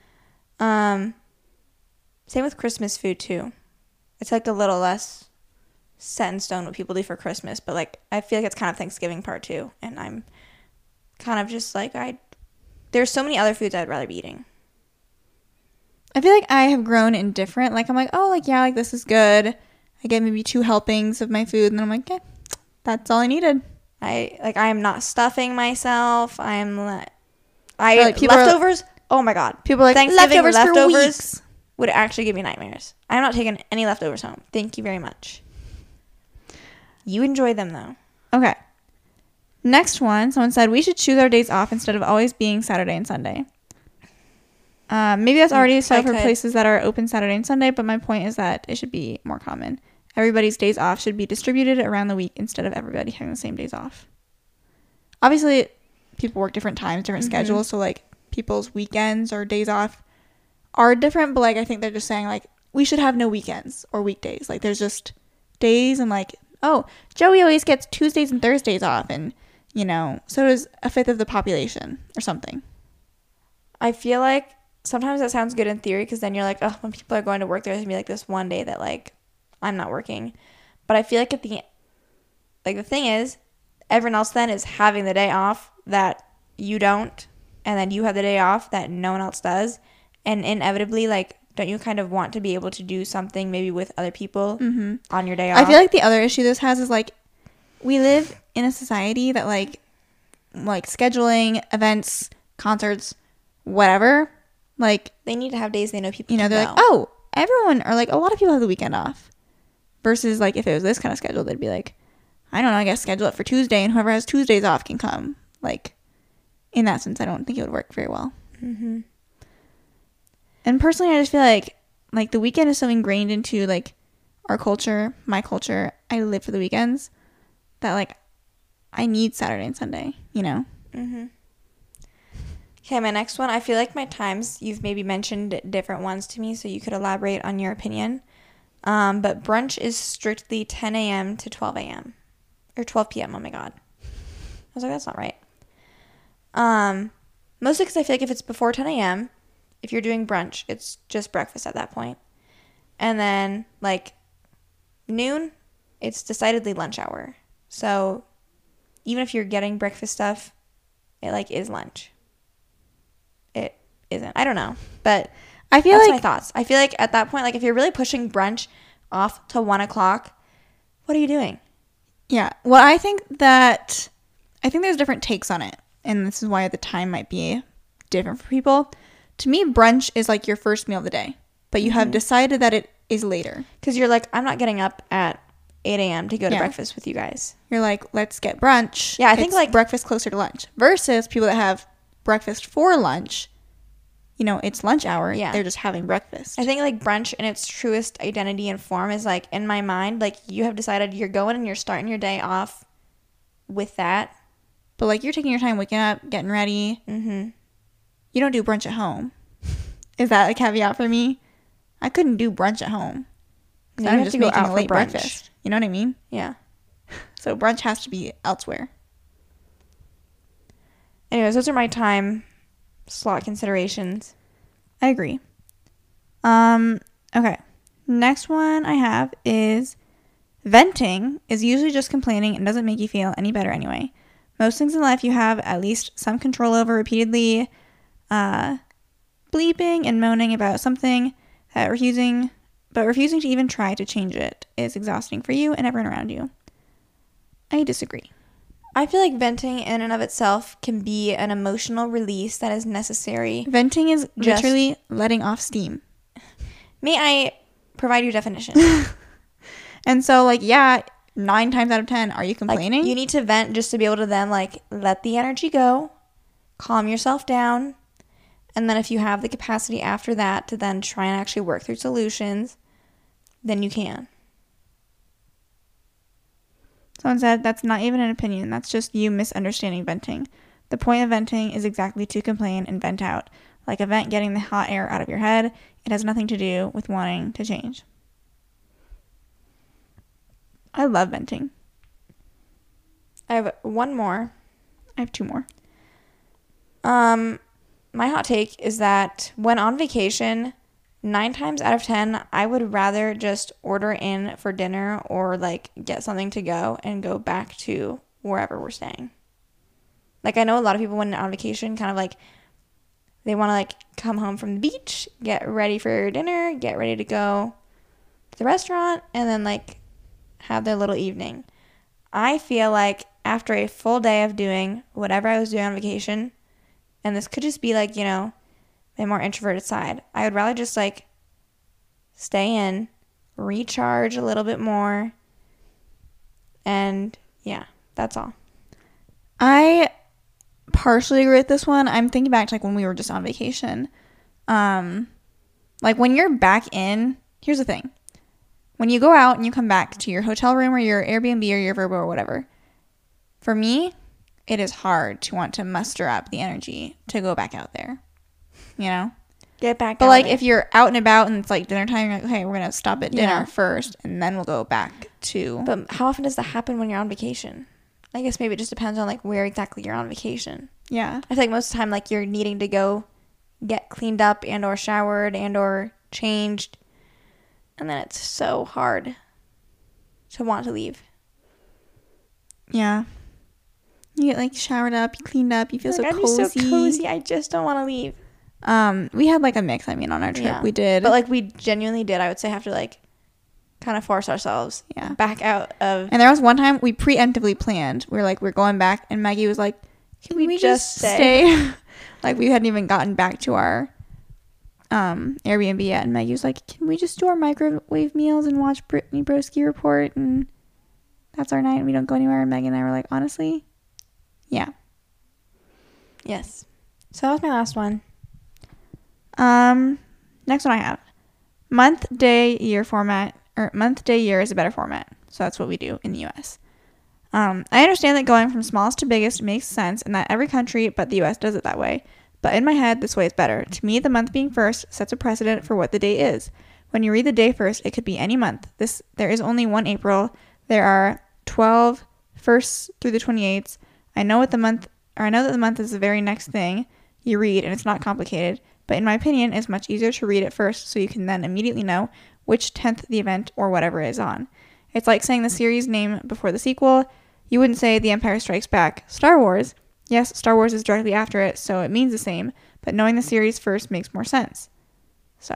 Same with Christmas food, too. It's, like, a little less set in stone what people do for Christmas, but, like, I feel like it's kind of Thanksgiving part, too. And I'm kind of just, like, there's so many other foods I'd rather be eating.
I feel like I have grown indifferent. Like, I'm like, oh, like, yeah, like, this is good. I get maybe 2 helpings of my food, and then I'm like, yeah, that's all I needed.
I am not stuffing myself. like,
leftovers.
Oh my God.
People are like,
Thanksgiving
leftovers for weeks
would actually give me nightmares. I'm not taking any leftovers home. Thank you very much. You enjoy them though.
Okay. Next one, someone said we should choose our days off instead of always being Saturday and Sunday. Maybe that's already so for places that are open Saturday and Sunday, but my point is that it should be more common. everybody's days off should be distributed around the week instead of everybody having the same days off. Obviously, people work different times, different schedules, so like people's weekends or days off are different, but like I think they're just saying like we should have no weekends or weekdays. Like there's just days, and like, oh, Joey always gets Tuesdays and Thursdays off, and you know, so does a fifth of the population or something.
I feel like sometimes that sounds good in theory, because then you're like, oh, when people are going to work, there's gonna be like this one day that like I'm not working. But I feel like the thing is, everyone else then is having the day off that you don't, and then you have the day off that no one else does, and inevitably, like, don't you kind of want to be able to do something maybe with other people on your day off?
I feel like the other issue this has is like we live in a society that like scheduling events, concerts, whatever, like
they need to have days they know people,
you know, they're
go.
like, oh, everyone, or like a lot of people have the weekend off, versus like if it was this kind of schedule, they'd be like, I don't know, I guess schedule it for Tuesday, and whoever has Tuesdays off can come. Like in that sense, I don't think it would work very well. And personally, I just feel like the weekend is so ingrained into like our culture, my culture. I live for the weekends, that like I need Saturday and Sunday, you know?
Okay, my next one, I feel like my times, you've maybe mentioned different ones to me, so you could elaborate on your opinion. But brunch is strictly 10 a.m. to 12 a.m. Or 12 p.m. Oh my god. I was like, that's not right. Mostly because I feel like if it's before 10 a.m., if you're doing brunch, it's just breakfast at that point. And then, like, noon, it's decidedly lunch hour. So, even if you're getting breakfast stuff, it, like, is lunch. It isn't. I don't know. But
I feel
that's
like
my thoughts. I feel like at that point, like, if you're really pushing brunch off to 1 o'clock, what are you doing?
Yeah. Well, I think there's different takes on it, and this is why the time might be different for people. To me, brunch is like your first meal of the day, but you have decided that it is later.
Because you're like, I'm not getting up at 8 a.m. to go to breakfast with you guys.
You're like, let's get brunch.
Yeah, I think like
breakfast closer to lunch, versus people that have breakfast for lunch. You know, it's lunch hour.
Yeah.
They're just having breakfast.
I think like brunch in its truest identity and form is like, in my mind, like you have decided you're going and you're starting your day off with that.
But like you're taking your time waking up, getting ready. You don't do brunch at home. Is that a caveat for me? I couldn't do brunch at home.
No,
I'm
you have
just
to go
making
out
a
for
late
brunch.
breakfast. You know what I mean?
Yeah.
So brunch has to be elsewhere.
Anyways, those are my time slot considerations.
I agree. Okay. Next one I have is venting is usually just complaining and doesn't make you feel any better anyway. Most things in life you have at least some control over. Repeatedly bleeping and moaning about something that refusing to even try to change it is exhausting for you and everyone around you. I disagree.
I feel like venting in and of itself can be an emotional release that is necessary.
Venting is literally letting off steam.
May I provide your definition?
And so, like, yeah, 9 times out of 10, are you complaining?
Like, you need to vent just to be able to then, like, let the energy go, calm yourself down, and then if you have the capacity after that to then try and actually work through solutions, then you can.
Someone said, that's not even an opinion. That's just you misunderstanding venting. The point of venting is exactly to complain and vent out. Like a vent getting the hot air out of your head. It has nothing to do with wanting to change. I love venting.
I have one more.
I have 2 more.
My hot take is that when on vacation, 9 times out of 10, I would rather just order in for dinner or like get something to go and go back to wherever we're staying. Like I know a lot of people when on vacation kind of like they want to like come home from the beach, get ready for dinner, get ready to go to the restaurant, and then like have their little evening. I feel like after a full day of doing whatever I was doing on vacation, and this could just be like, you know, my more introverted side, I would rather just like stay in, recharge a little bit more, and yeah, that's all.
I partially agree with this one. I'm thinking back to like when we were just on vacation. Like when you're back in, here's the thing. when you go out and you come back to your hotel room or your Airbnb or your Vrbo or whatever, for me, it is hard to want to muster up the energy to go back out there, you know?
Get back.
But, like, if you're out and about and it's, like, dinner time, you're like, okay, we're going to stop at dinner
Yeah.
first, and then we'll go back to...
But how often does that happen when you're on vacation? I guess maybe it just depends on, like, where exactly you're on vacation.
Yeah.
I feel like most of the time, like, you're needing to go get cleaned up and or showered and or changed. And then it's so hard to want to leave.
Yeah. You get, like, showered up, you cleaned up, you feel
Like,
so
I'm
cozy.
just so cozy. I just don't want to leave.
We had, like, a mix, on our trip.
Yeah.
We did.
But, like, we genuinely did, I would say, have to, like, kind of force ourselves back out of...
And there was one time we preemptively planned. We were like, we're going back. And Maggie was like, can we just stay? Like, we hadn't even gotten back to our Airbnb yet. And Maggie was like, can we just do our microwave meals and watch Brittany Broski report? And that's our night. We don't go anywhere. And Maggie and I were like, honestly, yeah.
Yes. So that was my last one.
Next one I have. Month, day, year format. Or month, day, year is a better format. So that's what we do in the U.S. I understand that going from smallest to biggest makes sense and that every country but the U.S. does it that way. But in my head, this way is better. To me, the month being first sets a precedent for what the day is. When you read the day first, it could be any month. There is only one April. There are 12 firsts through the 28th. I know that the month is the very next thing you read and it's not complicated. But in my opinion, it's much easier to read it first so you can then immediately know which 10th the event or whatever is on. It's like saying the series name before the sequel. You wouldn't say The Empire Strikes Back, Star Wars. Yes, Star Wars is directly after it, so it means the same, but knowing the series first makes more sense. So.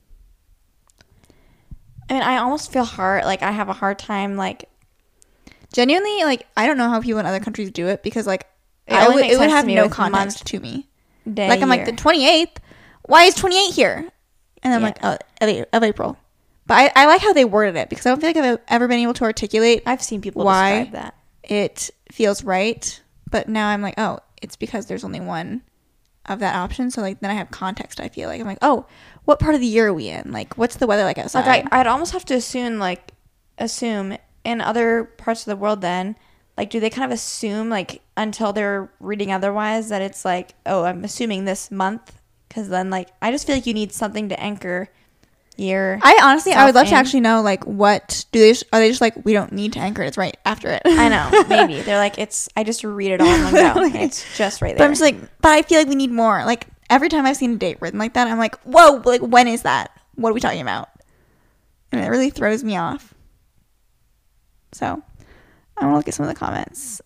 I mean, I almost feel I have a hard time, like...
Genuinely, like, I don't know how people in other countries do it because, like,
It
would have no
with
context
month,
to me.
Day,
Like, I'm
year.
like, the 28th? Why is 28 here? And I'm like, oh, of April. But I like how they worded it because I don't feel like I've ever been able to articulate
I've seen people
why
describe that.
it feels right. But now I'm like, oh, it's because there's only one of that option. So, like, then I have context, I feel like. I'm like, oh, what part of the year are we in? Like, what's the weather like outside?
Like, I'd almost have to assume in other parts of the world then, like, do they kind of assume, like, until they're reading otherwise that it's like, oh, I'm assuming this month? Because then, like, I just feel like you need something to anchor your...
I would love to
in.
actually know, like, what are they just like, we don't need to anchor it, it's right after it.
I know, maybe. They're like, I just read it all in one go. And it's just right
But
there.
I'm just like, but I feel like we need more. Like, every time I've seen a date written like that, I'm like, whoa, like, when is that? What are we talking about? And it really throws me off. So, I want to look at some of the comments.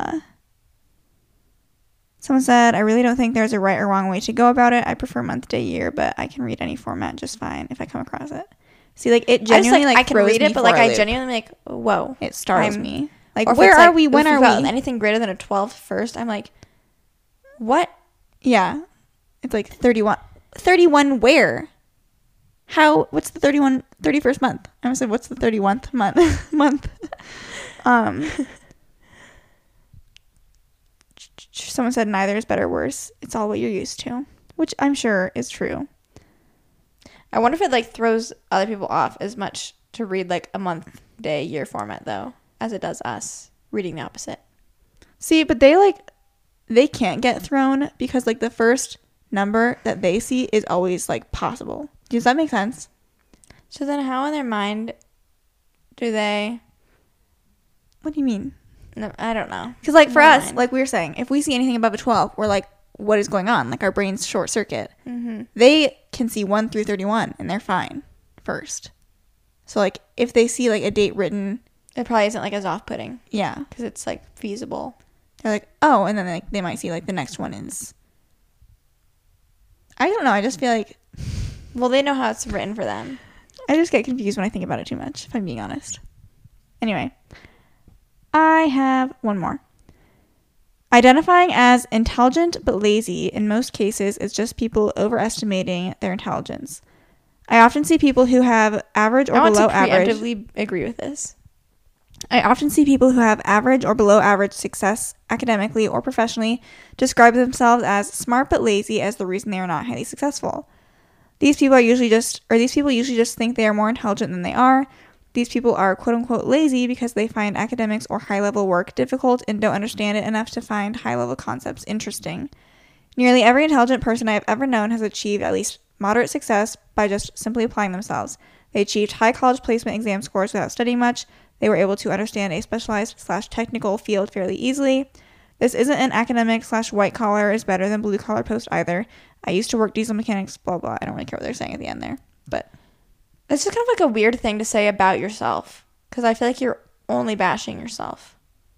Someone said, I really don't think there's a right or wrong way to go about it. I prefer month, day, year, but I can read any format just fine if I come across it. See, like, it genuinely,
I can
throws
read
me
it, but,
for
like,
a
I
loop.
genuinely, like, whoa.
It startles me. Like,
Or if
where
it's
are
like,
we? When
if
are
you've got
we?
anything greater than a 12 first, I'm like, what?
Yeah. It's like 31. 31 where? How? What's the 31st month? I almost said, what's the 31st month? Someone said neither is better or worse. It's all what you're used to, which I'm sure is true.
I wonder if it, like, throws other people off as much to read, like, a month, day, year format, though, as it does us reading the opposite.
See, but they can't get thrown because, like, the first number that they see is always, like, possible. Does that make sense?
So then how in their mind do they...
What do you mean?
No, I don't know.
Because, like, for us,
Mind.
like we were saying, if we see anything above a 12, we're like, what is going on? Like, our brains short circuit.
Mm-hmm.
They can see 1 through 31, and they're fine first. So, like, if they see, like, a date written...
It probably isn't, like, as off-putting.
Yeah.
Because it's, like, feasible.
They're like, oh, and then, like, they might see, like, the next one is... I don't know. I just feel like...
Well, they know how it's written for them.
I just get confused when I think about it too much, if I'm being honest. Anyway. I have one more. Identifying as intelligent but lazy in most cases is just people overestimating their intelligence. I often see people who have average or below average.
I want to preemptively agree with this.
I often see people who have average or below average success academically or professionally describe themselves as smart but lazy as the reason they are not highly successful. These people usually just think they are more intelligent than they are. these people are quote-unquote lazy because they find academics or high-level work difficult and don't understand it enough to find high-level concepts interesting. Nearly every intelligent person I have ever known has achieved at least moderate success by just simply applying themselves. They achieved high college placement exam scores without studying much. They were able to understand a specialized/technical field fairly easily. This isn't an academic / white collar is better than blue collar post either. I used to work diesel mechanics, blah, blah. I don't really care what they're saying at the end there. But
it's just kind of like a weird thing to say about yourself. Because I feel like you're only bashing yourself.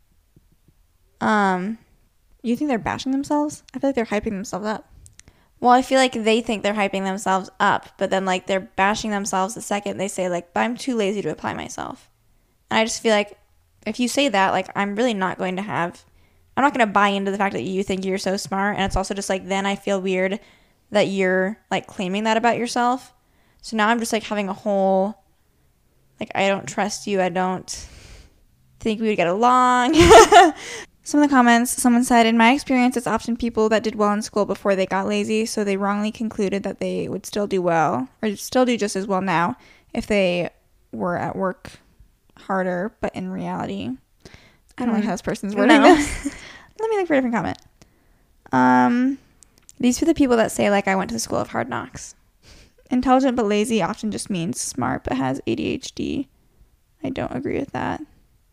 You think they're bashing themselves? I feel like they're hyping themselves up.
Well, I feel like they think they're hyping themselves up. But then, like, they're bashing themselves the second they say, like, but I'm too lazy to apply myself. And I just feel like if you say that, like, I'm really not going to have... I'm not going to buy into the fact that you think you're so smart. And it's also just like, then I feel weird that you're like claiming that about yourself. So now I'm just like having a whole, like, I don't trust you. I don't think we would get along.
Some of the comments, someone said, in my experience, it's often people that did well in school before they got lazy. So they wrongly concluded that they would still do well or still do just as well now if they were at work harder. But in reality, I don't like how this person's wording this. Let me look for a different comment.
These are the people that say, like, I went to the school of hard knocks.
Intelligent but lazy often just means smart but has ADHD. I don't agree with that.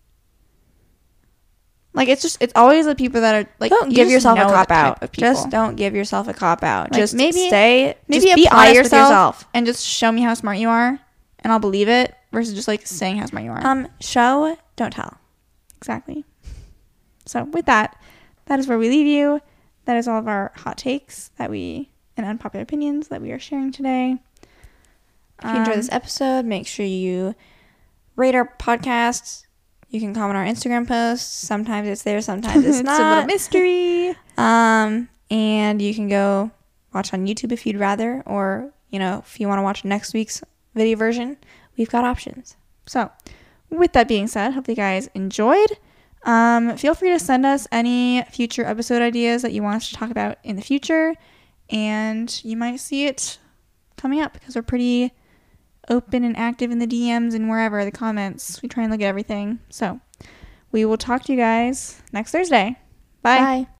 Like, it's always the people that are, like,
don't give yourself a cop-out. Just don't give yourself a cop-out.
Like,
just
maybe
be honest with yourself.
And just show me how smart you are, and I'll believe it, versus just, like, saying how smart you are.
Show, don't tell.
Exactly. So, with that is where we leave you. That is all of our hot takes and unpopular opinions that we are sharing today.
If you enjoyed this episode, make sure you rate our podcast. You can comment on our Instagram posts. Sometimes it's there, sometimes it's not.
It's a little mystery.
And you can go watch on YouTube if you'd rather, or, you know, if you want to watch next week's video version, we've got options.
So, with that being said, hope you guys enjoyed. Feel free to send us any future episode ideas that you want us to talk about in the future, and you might see it coming up because we're pretty open and active in the DMs and wherever, the comments. We try and look at everything. So we will talk to you guys next Thursday. Bye.
Bye.